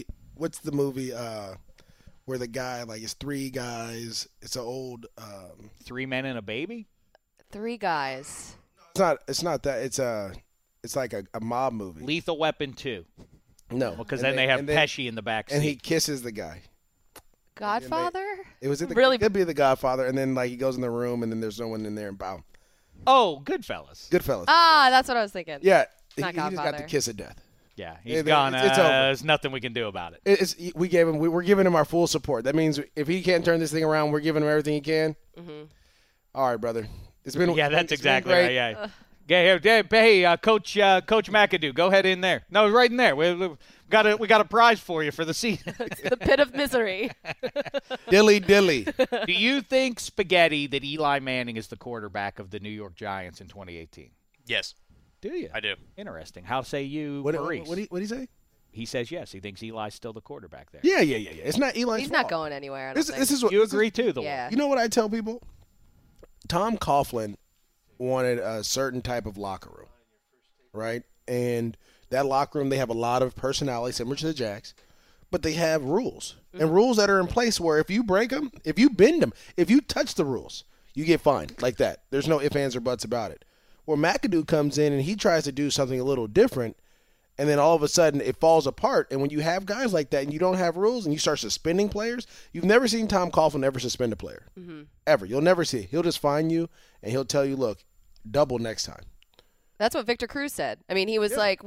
Where the guy it's three guys? It's an old. 3 Men and a Baby. 3 guys. It's not that. It's like a mob movie. Lethal Weapon 2. No, Because And then they have and then- Pesci in the back seat. and he kisses the guy. Godfather? It was Really? It could be the Godfather, and then he goes in the room, and then there's no one in there, and bow. Oh, Goodfellas. Goodfellas. Ah, that's what I was thinking. Yeah, he Not just got the Godfather. kiss of death. Yeah, he's It- gone. it's over. There's nothing we can do about it. We're giving him our full support. That means if he can't turn this thing around, we're giving him everything he can. Mm-hmm. All right, brother. It's been Yeah, that's it's been exactly great. right. Yeah. Hey, Coach McAdoo, go ahead in there. No, right in there. We got a prize for you for the season. The pit of misery. Dilly. Do you think, Spaghetti, that Eli Manning is the quarterback of the New York Giants in 2018? Yes, Do you? I do. Interesting. How say you, What Maurice? did he say? He says yes. He thinks Eli's still the quarterback there. Yeah. It's not Eli's He's fault. not going anywhere. I don't This think. is what You this is- agree, too, the Yeah. one. You know what I tell people? Tom Coughlin wanted a certain type of locker room, right? And that locker room, they have a lot of personality, similar to the Jags, but they have rules. And rules that are in place where if you break them, if you bend them, if you touch the rules, you get fined like that. There's no ifs, ands, or buts about it. Where McAdoo comes in and he tries to do something a little different, and then all of a sudden it falls apart. And when you have guys like that and you don't have rules and you start suspending players, you've never seen Tom Coughlin ever suspend a player. Ever. You'll never see it. He'll just fine you and he'll tell you, look, double next time. That's what Victor Cruz said. I mean, he was like,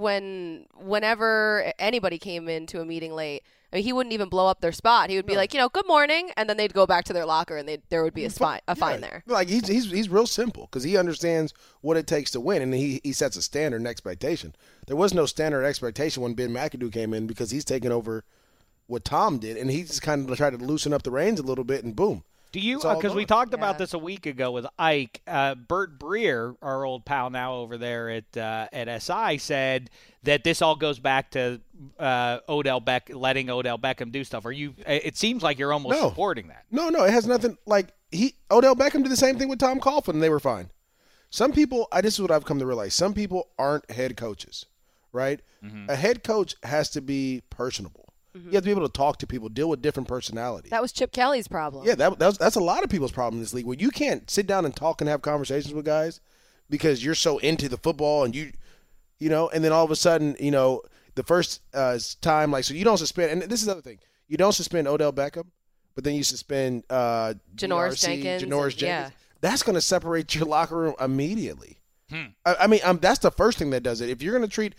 whenever anybody came into a meeting late, I mean, he wouldn't even blow up their spot. He would be like, good morning, and then they'd go back to their locker, and there would be a fine there. Like he's real simple because he understands what it takes to win, and he sets a standard and expectation. There was no standard expectation when Ben McAdoo came in because he's taken over what Tom did, and he just kind of tried to loosen up the reins a little bit, and boom. Do you? It's all Because we gone. talked about this a week ago with Ike. Bert Breer, our old pal now over there at SI, said that this all goes back to letting Odell Beckham do stuff. Are you? It seems like you're almost supporting that. No, it has nothing. Like Odell Beckham did the same thing with Tom Coughlin, and they were fine. Some people, this is what I've come to realize. Some people aren't head coaches, right? A head coach has to be personable. You have to be able to talk to people, deal with different personalities. That was Chip Kelly's problem. Yeah, that's a lot of people's problem in this league. Where you can't sit down and talk and have conversations with guys because you're so into the football and you know, and then all of a sudden, the first time, so you don't suspend. And this is the other thing: you don't suspend Odell Beckham, but then you suspend Janoris Jenkins. Yeah. That's going to separate your locker room immediately. I mean, that's the first thing that does it. If you're going to treat.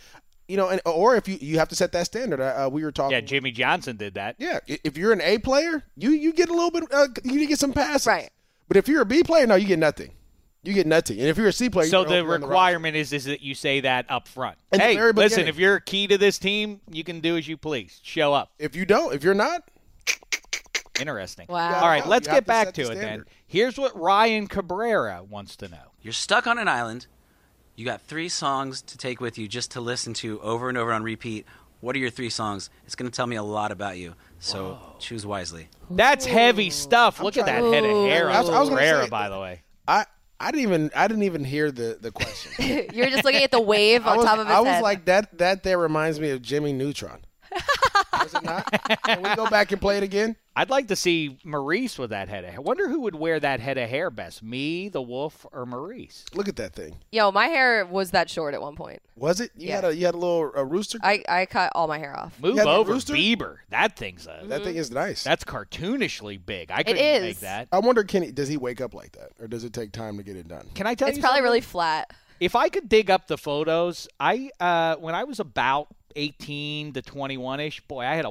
Or if you have to set that standard. We were talking. Yeah, Jimmy Johnson did that. Yeah, if you're an A player, you get a little bit. You get some passes. Right. But if you're a B player, no, you get nothing. You get nothing. And if you're a C player, So you the requirement is that you say that up front. In the Hey, very listen, beginning. if you're a key to this team, you can do as you please. Show up. If you're not. Interesting. Wow. All right, go. let's You have get to back set to the it then. standard. Here's what Ryan Cabrera wants to know. You're stuck on an island. You got 3 songs to take with you just to listen to over and over on repeat. What are your 3 songs? It's going to tell me a lot about you. So choose wisely. That's heavy stuff. Look at that head of hair I was on gonna Cabrera, say- by the way. I didn't even hear the question. You're just looking at the wave on top of his I was head. like that. There reminds me of Jimmy Neutron. Was it not? Can we go back and play it again? I'd like to see Maurice with that head of hair. I wonder who would wear that head of hair best, me, the Wolf, or Maurice? Look at that thing. Yo, my hair was that short at one point. Was it? You Yeah. had a little rooster. I cut all my hair off. Move had the over, rooster? Bieber. That thing's That thing is nice. that's cartoonishly big. I couldn't is. make that. I wonder, does he wake up like that, or does it take time to get it done? Can I tell It's you probably something? really flat. If I could dig up the photos, when I was about 18 to 21-ish, boy, I had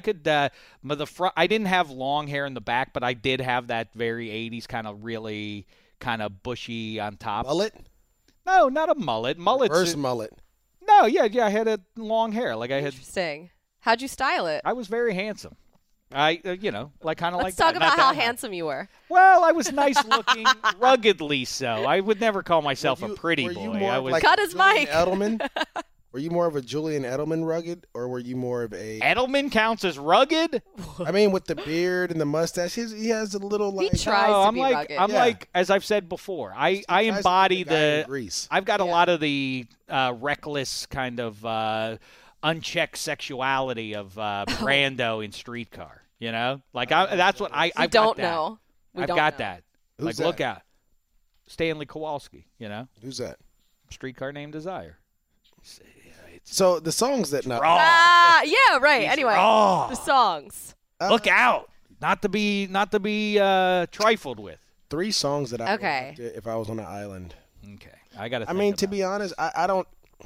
the front. I didn't have long hair in the back, but I did have that very 80s kind of really kind of bushy on top. Mullet? No, not a mullet. Mullet's Reverse mullet. No, yeah, I had a long hair. Like I had. Interesting. How'd you style it? I was very handsome. I, like kind of like Let's talk that. about Not how that high. handsome you were. Well, I was nice looking, ruggedly so. I would never call myself a pretty were boy. you more I of was like Cut his Julian mic. Edelman? Were you more of a Julian Edelman rugged, or were you more of a? Edelman counts as rugged. I mean, with the beard and the mustache, he has a little like. tries to I'm be like rugged. I'm Yeah. like as I've said before. I tries to be embody the guy in the. Grease. I've got a lot of the reckless kind of unchecked sexuality of Brando in Streetcar. That's what We I've don't got that. know. We I've don't got know. that. Who's like that? look out, Stanley Kowalski. Who's that? Streetcar Named Desire. So the songs that now. Raw. Yeah, right. He's Anyway, raw. the songs. Look out! Not to be trifled with. 3 songs that I would Okay. have to, if I was on an island. Okay, I got to. I mean, to be honest, I don't.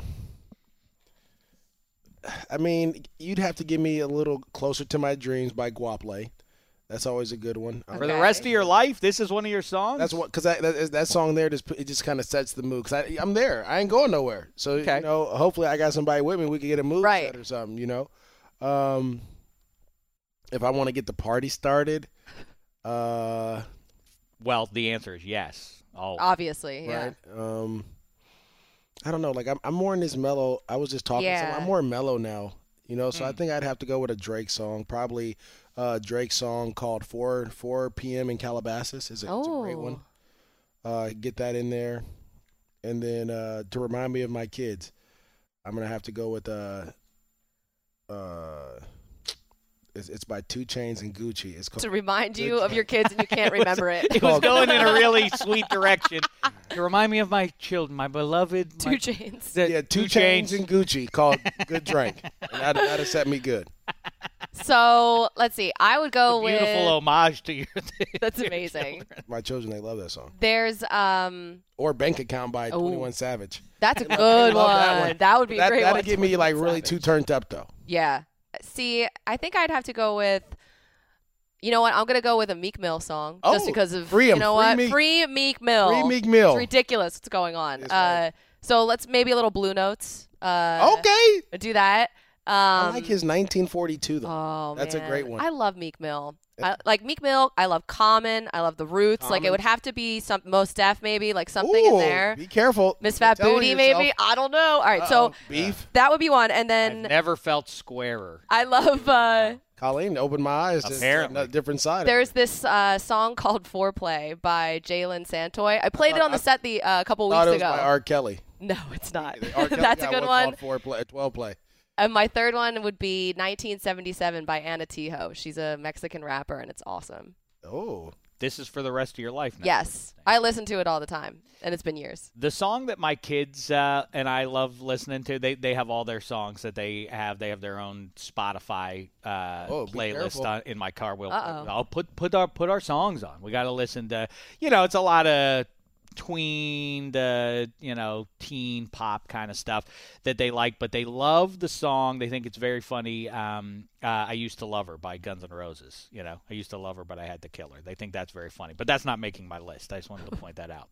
I mean, you'd have to give me a little Closer to My Dreams by Guaple. That's always a good one. For the rest of your life, this is one of your songs. That's what, because that song there just kind of sets the mood. Because I'm there, I ain't going nowhere. So Okay. hopefully I got somebody with me. We can get a mood Right. set or something. If I want to get the party started, Well, the answer is yes. Oh, Obviously, yeah. right? I don't know. Like I'm more in this mellow. I was just talking. To Yeah. someone, I'm more mellow now. So I think I'd have to go with a Drake song. Probably Drake's song called 4 p.m. in Calabasas. It's a great one. Get that in there. And then to remind me of my kids, I'm going to have to go with it's by 2 Chainz and Gucci. It's called To remind you of your kids and you can't remember it. it was going in a really sweet direction. You remind me of my children, my beloved 2 Chainz. Yeah, 2 Chainz and Gucci called Good Drink. And that'd set me good. So let's see. I would go with. Beautiful homage to your. That's amazing. My children, they love that song. There's Or Bank Account by 21 Savage. That's a They good love one. that That would be a great That'd one. get me like really too turned up though. Yeah. See, I think I'd have to go with. You know what? I'm gonna go with a Meek Mill song just Oh, because of free him. you know Free what? Meek. Free Meek Mill. Free Meek Mill. It's ridiculous what's going on. That's right. So let's maybe a little Blue Notes. Okay. Do that. I like his 1942 though. Oh, That's a man. great one. I love Meek Mill. I like Meek Mill. I love Common. I love the Roots. Like it would have to be some Most Def maybe, like something in Ooh, there. Be careful. Miss You're Fat telling Booty yourself. maybe. I don't know. All right, so Beef. that would be one. And I've then never felt squarer. I love. Colleen opened my eyes to Apparently. a different side. of There's it. this song called Foreplay by Jalen Santoy. I played it on the set a couple Thought weeks it was ago. by R. Kelly. No, it's not. R. Kelly That's a got good one. Called 12 play. And my third one would be 1977 by Anna Tijoux. She's a Mexican rapper, and it's awesome. Oh. This is for the rest of your life now. Yes. I listen to it all the time, and it's been years. The song that my kids and I love listening to, they have all their songs that they have. They have their own Spotify be playlist careful. in my car. Uh-oh. I'll put our songs on. We got to listen to. It's a lot of tween to teen pop kind of stuff that they like, but they love the song. They think it's very funny. I Used to Love Her by Guns N' Roses. I used to love her, but I had to kill her. They think that's very funny, but that's not making my list. I just wanted to point that out.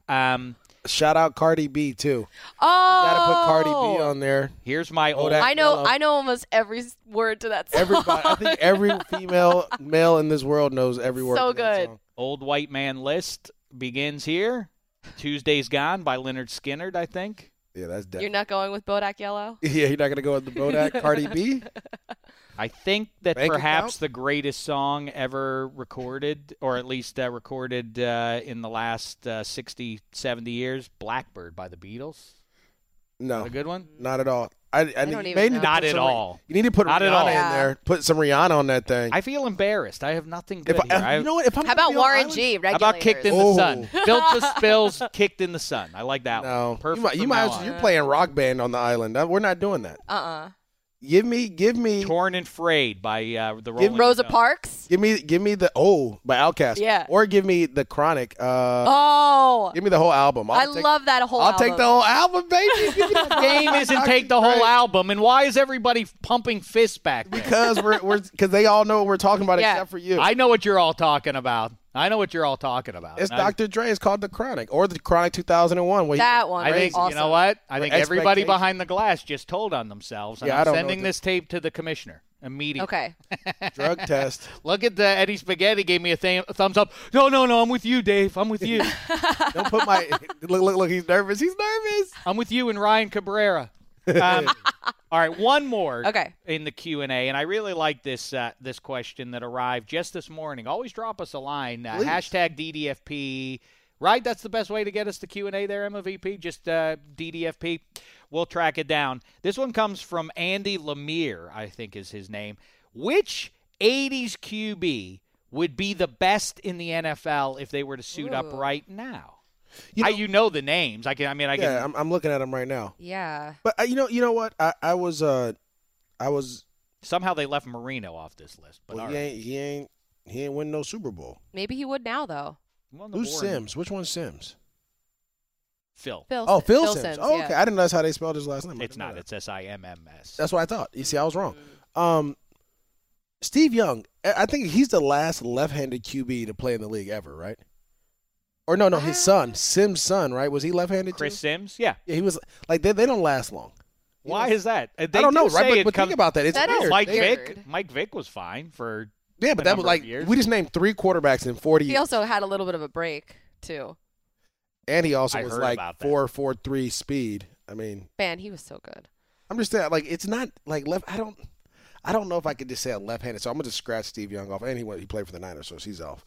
Shout out Cardi B too. Oh, You gotta put Cardi B on there. Here's my old. that I know. yellow. I know almost every word to that song. Everybody, I think every male in this world knows every word. So to that good. song. Old White Man list begins here. Tuesday's Gone by Leonard Skinner, I think. Yeah, that's You're definitely. not going with Bodak Yellow? Yeah, you're not gonna go with the Bodak Cardi B. I think that Bank perhaps account? the greatest song ever recorded, or at least recorded in the last 60, 70 years, Blackbird by the Beatles. No, A good one? not at all. I don't even may need know. to Not put at some- all. You need to put Not at Rihanna all. in there. Put some Rihanna on that thing. I feel embarrassed. I have nothing good If here. you know what? If I'm How gonna about be on Warren island- G? How about Kicked in Oh. the Sun? Built to Spills, Kicked in the Sun. I like that No, one. Perfect. You from might. now As well, on. you're playing Rock Band on the island. We're not doing that. Give me Torn and Frayed by the Rolling Rosa Stones. Parks? give me the by Outkast. Yeah. Or give me the Chronic. Oh, Give me the whole album. I love that whole I'll album. take the whole album, baby. Give me the Game isn't take the whole album, and why is everybody pumping fists back there? Because because they all know what we're talking about Yeah. except for you. I know what you're all talking about. It's Dr. Dre. It's called The Chronic or The Chronic 2001. where he- That one. I was think awesome. you know what? I think everybody Expectation. behind the glass just told on themselves. And Yeah, I I'm don't know sending what this tape to the commissioner. immediately. Okay. Drug test. Look at the Eddie Spaghetti gave me a thumbs up. No, I'm with you, Dave. I'm with you. Don't put my look. He's nervous. He's nervous. I'm with you and Ryan Cabrera. All right, one more in the Q&A, and I really like this this question that arrived just this morning. Always drop us a line, hashtag DDFP. Right, that's the best way to get us to Q&A there, MVP, just DDFP. We'll track it down. This one comes from Andy Lemire, I think is his name. Which 80s QB would be the best in the NFL if they were to suit up right now? You know the names. I'm looking at them right now. Yeah. But you know what? I was somehow they left Marino off this list. But well, he ain't win no Super Bowl. Maybe he would now though. Who's Sims? Which one's Sims? Phil. Oh, Phil Sims. Oh, okay. I didn't know that's how they spelled his last name. It's not. It's SIMMS. That's what I thought. You see, I was wrong. Steve Young. I think he's the last left-handed QB to play in the league ever, right? Or no, his son, Sims' son, right? Was he left-handed Chris too? Sims? Yeah. Yeah, he was like they don't last long. Why is that? I don't know, right? But think about that. It's weird. Mike Vick was fine for but that was like years. We just named 3 quarterbacks in 40 years. He also had a little bit of a break too. And he also was like 4.43 speed. I mean, man, he was so good. I'm just saying, like, it's not like left. I don't know if I could just say a left-handed. So I'm gonna just scratch Steve Young off. And he played for the Niners, so he's off.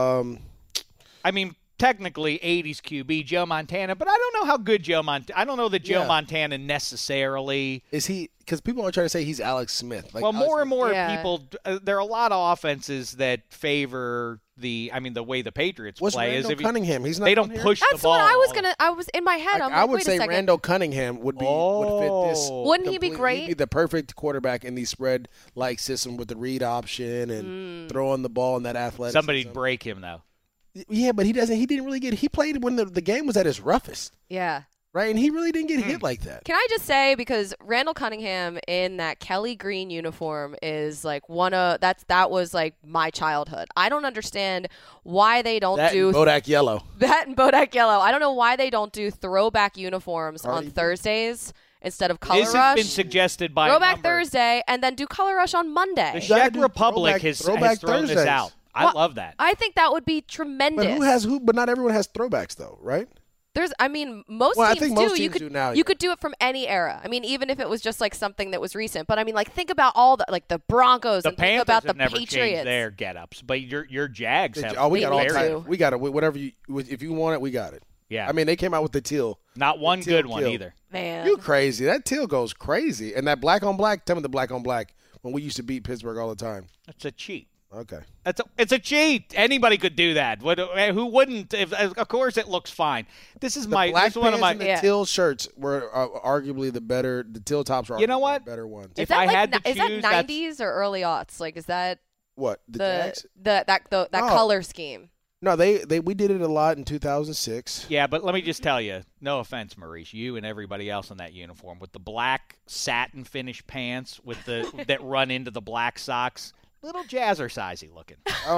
I mean, technically 80s QB Joe Montana, but I don't know how good Joe Montana. I don't know that Joe Montana necessarily is he, because people are trying to say he's Alex Smith. Like, well, more and more people. There are a lot of offenses that favor the way the Patriots play. Randall Cunningham? He's not. They don't push the ball. That's what I was gonna. I was in my head. I would say Randall Cunningham would fit this. Wouldn't he be great? He'd be the perfect quarterback in the spread-like system with the read option and throwing the ball in that athletic. Somebody'd break him though. Yeah, but he doesn't. He didn't really get. He played when the game was at his roughest. Yeah. Right, and he really didn't get hit like that. Can I just say, because Randall Cunningham in that Kelly Green uniform is like that was like my childhood. I don't understand why they don't do Bodak yellow. That and Bodak yellow. I don't know why they don't do throwback uniforms on Thursdays instead of Color Rush. This has been suggested by Throwback Thursday and then do Color Rush on Monday. The Czech Republic has thrown this out. I love that. I think that would be tremendous. But but not everyone has throwbacks though, right? Most teams do. You could now. You could do it from any era. I mean, even if it was just like something that was recent. But I mean, like think about all the Broncos the and Panthers think about have the never Patriots. Changed their get-ups, but your Jags have. Oh, we got all time. We got it. Whatever if you want it, we got it. Yeah. I mean, they came out with the teal. Not one good one either. Man, you crazy? That teal goes crazy, and that black on black. Tell me the black on black when we used to beat Pittsburgh all the time. That's a cheat. Okay. It's a cheat. Anybody could do that. Who wouldn't? Of course, it looks fine. This is black pants one of my and the teal shirts were arguably the better. The teal tops were the better ones. If I had to choose, is that 90s or early aughts? Like, is that what the Jags? that color scheme? No, we did it a lot in 2006. Yeah, but let me just tell you, no offense, Maurice, you and everybody else in that uniform with the black satin finish pants with that run into the black socks. Little jazzercisey looking.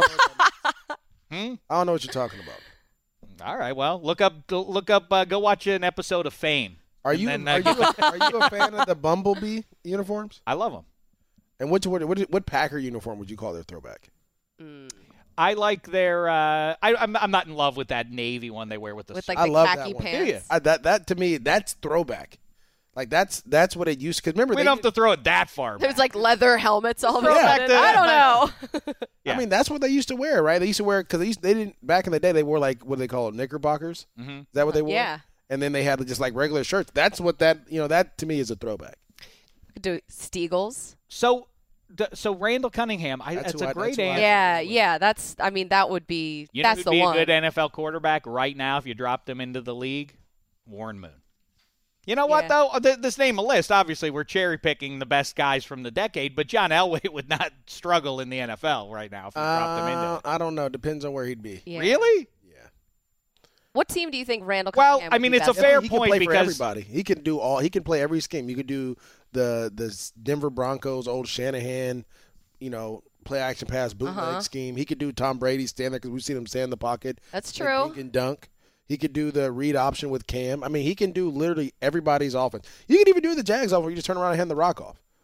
I don't know what you're talking about. All right, well, look up. Go watch an episode of Fame. Are you a fan of the Bumblebee uniforms? I love them. And what Packer uniform would you call their throwback? I like their. I'm not in love with that navy one they wear with the. With like I the love khaki that one. pants. That to me, that's throwback. Like that's what it used. Because remember, we don't have to throw it that far back. There's like leather helmets all of a Yeah. sudden. I don't know. Yeah. I mean, that's what they used to wear, right? They used to wear because they didn't back in the day. They wore like what do they call it, knickerbockers. Mm-hmm. Is that what they wore? Yeah. And then they had just like regular shirts. That's what that to me is a throwback. Do Steagles. So Randall Cunningham, that's a great answer. Yeah. That's. I mean, that would be. That's the one. one. A good NFL quarterback right now if you dropped him into the league. Warren Moon. You know what, though? This name a list. Obviously, we're cherry-picking the best guys from the decade, but John Elway would not struggle in the NFL right now if you dropped him into it. I don't know. Depends on where he'd be. Yeah. Really? Yeah. What team do you think Randall Cunningham would I mean, be it's best a fair at? He can point play for because everybody. He can do all. He can play every scheme. You could do the Denver Broncos, old Shanahan, play action pass bootleg scheme. He could do Tom Brady stand there because we've seen him stand in the pocket. That's true. He can dunk. He could do the read option with Cam. I mean, he can do literally everybody's offense. You can even do the Jags offense where you just turn around and hand the rock off.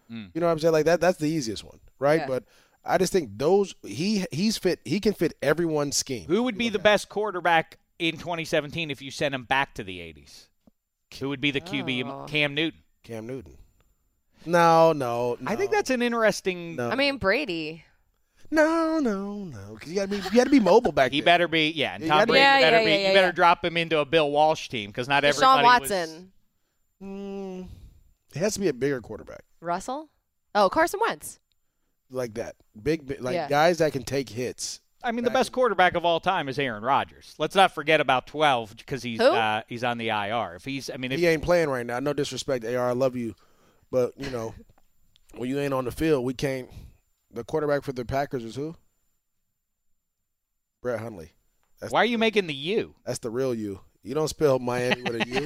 You know what I'm saying? Like that's the easiest one, right? Yeah. But I just think he's fit. He can fit everyone's scheme. Who would be the best quarterback in 2017 if you sent him back to the 80s? Who would be the QB? Cam Newton. Cam Newton. No. I think that's an interesting. No. I mean, Brady. No. Because you gotta be mobile back He then. better be, yeah. And You Tom gotta- Brady better be. yeah, You better yeah. drop him into a Bill Walsh team because not everybody Deshaun Watson. It has to be a bigger quarterback Russell? Oh, Carson Wentz. like that. Big like Yeah. guys that can take hits. I mean, the best quarterback of all time is Aaron Rodgers. Let's not forget about 12 because he's Who? he's on the IR. If He ain't playing right now. No disrespect, AR. I love you, but when you ain't on the field, we can't. The quarterback for the Packers is who? Brett Hundley. Why are you making the U? That's the real you. You don't spell Miami with a U.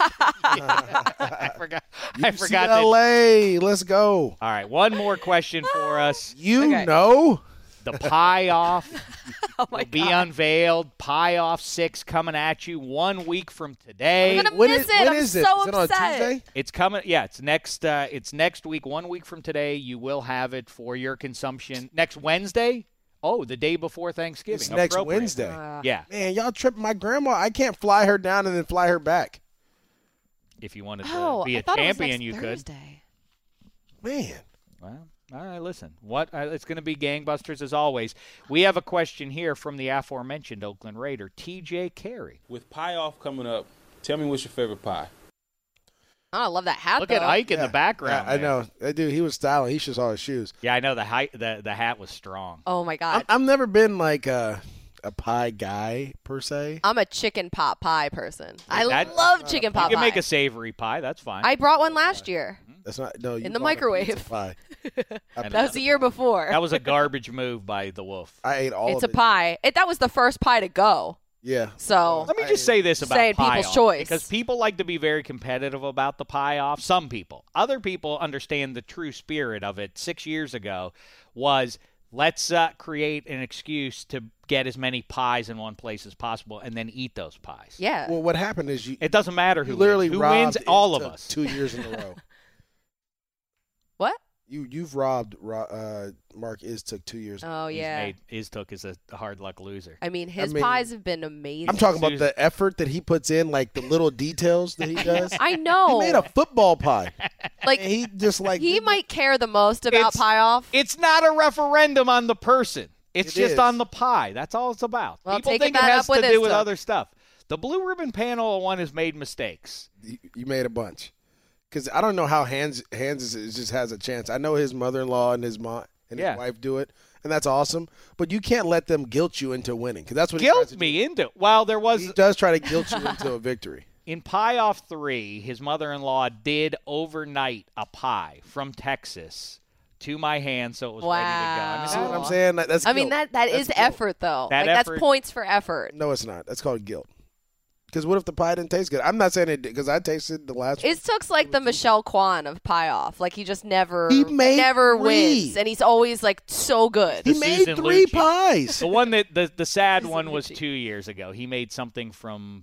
I forgot. I forgot that. UCLA. Let's go. All right, one more question for us. You know. The Pie Off Oh my will be God. unveiled. Pie Off 6 coming at you 1 week from today. I'm gonna miss it. When I'm is this? so Is it on upset. Tuesday? It's coming. Yeah, it's next week. 1 week from today, you will have it for your consumption. Next Wednesday. Oh, the day before Thanksgiving. It's next Appropriate. Wednesday. Yeah. Man, y'all tripping my grandma. I can't fly her down and then fly her back. If you wanted to Oh, be I a thought it was champion, next you Thursday. Man. Well, all right, listen. It's going to be gangbusters as always. We have a question here from the aforementioned Oakland Raider, TJ Carey. With Pie Off coming up, tell me what's your favorite pie? Oh, I love that hat. Look though. at Ike in the background. Yeah, I there. know. That dude, he was styling. He should saw his shoes. Yeah, I know the hat was strong. Oh my God. I've never been like a pie guy per se. I'm a chicken pot pie person. I That- love chicken pot You can pie. make a savory pie. That's fine. I brought one last year. That's not no. You In the bought a microwave. pizza pie. That was the year before. That was a garbage move by the Wolf. I ate all It's of a it. pie. That was the first pie to go. Yeah. So Let me just say this about saying Pie people's Off, choice. because people like to be very competitive about the Pie Off. Some people. Other people understand the true spirit of it. 6 years ago was let's create an excuse to get as many pies in one place as possible and then eat those pies. Yeah. Well, what happened is It doesn't matter who you literally wins. Who robbed wins? All of Iztok us. 2 years in a row. What? You've robbed Mark Iztok 2 years. Oh yeah. Iztok is a hard luck loser. I mean, his I mean, pies have been amazing. I'm talking about the effort that he puts in, like the little details that he does. I know. He made a football pie. Like And he just like he might care the most about It's- Pie Off. It's not a referendum on the person. It's It just is. on the pie. That's all it's about. Well, People taking think it that has up with to do with Iztok. other stuff. The Blue Ribbon Panel one has made mistakes. You made a bunch. Because I don't know how Hans just has a chance. I know his mother-in-law and his mom and Yeah. his wife do it, and that's awesome. But you can't let them guilt you into winning, because that's what he tries Guilt to me into it. Well, there do. was He does try to guilt you into a victory. in Pie Off 3, his mother-in-law did overnight a pie from Texas to my hand, so it was ready to go. Wow. You see what I'm saying? That's I mean guilt. that That's is guilt. effort though. That like effort- that's points for effort. No, it's not. That's called guilt. Because what if the pie didn't taste good? I'm not saying it did, because I tasted the last one. It took's like the Michelle Kwan of Pie Off. Like he just never made never 3. wins, and he's always like so good. He The made Susan 3 Lucci. pies. The one that the sad one was 2 years ago. He made something from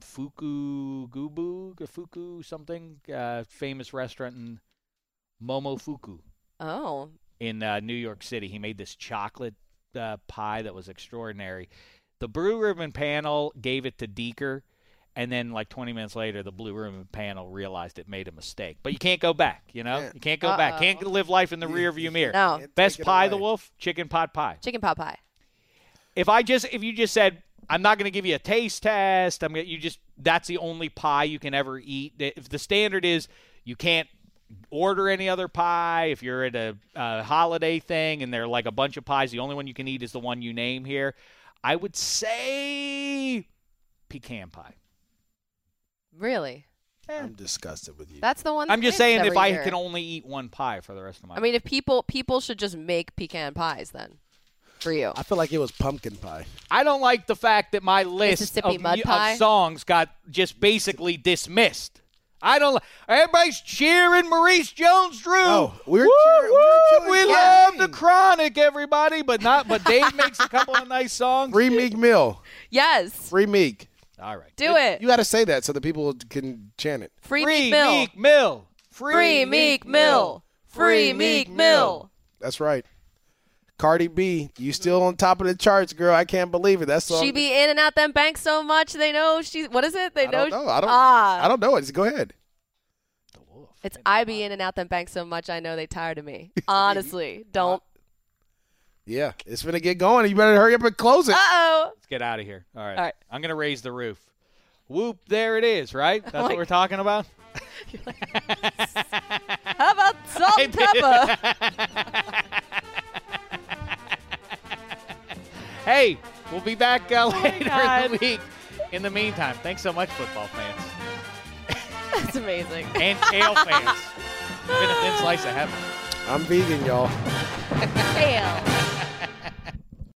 Fuku something, famous restaurant in Momofuku Oh, in New York City. He made this chocolate pie that was extraordinary. The Blue Ribbon Panel gave it to Deeker, and then like 20 minutes later, the Blue Ribbon Panel realized it made a mistake. But you can't go back, you know? You can't go back. Can't live life in the rearview mirror. No. Best Take it pie, away. the Wolf? Chicken pot pie. chicken pot pie. If you just said, I'm not going to give you a taste test, that's the only pie you can ever eat. If the standard is you can't order any other pie, if you're at a holiday thing and there are like a bunch of pies, the only one you can eat is the one you name here, I would say pecan pie. Really? I'm disgusted with you. That's the one. I'm that just wins saying if every I year. can only eat one pie for the rest of my I mean, if people should just make pecan pies then, for you. I feel like it was pumpkin pie. I don't like the fact that my list Mississippi of mud pie? songs got just basically dismissed. I don't. Everybody's cheering Maurice Jones-Drew. No, we're Woo, cheering- we're woo, we cheering love Dave. the Chronic, everybody, but Dave makes a couple of nice songs. Free Meek Mill. Yes. Free Meek. All right, Do it. You got to say that so the people can chant it. Free Free Meek Mill. Meek Mill. Free Meek Mill. Free Meek Mill. That's right. Cardi B, you still on top of the charts, girl. I can't believe it. That's She be in and out them banks so much they know she's. What is it? They know. I don't know it. Just go ahead. It's I be in and out them banks so much I know they tired of me. Honestly, don't. Yeah, it's gonna get going. You better hurry up and close it. Uh-oh. Let's get out of here. All right. All right. I'm going to raise the roof. Whoop, there it is, right? That's what we're talking about? How about salt and pepper? Hey, we'll be back later in God. the week. In the meantime, thanks so much, football fans. That's amazing. And kale fans. It's been a thin slice of heaven. I'm vegan, y'all. Kale.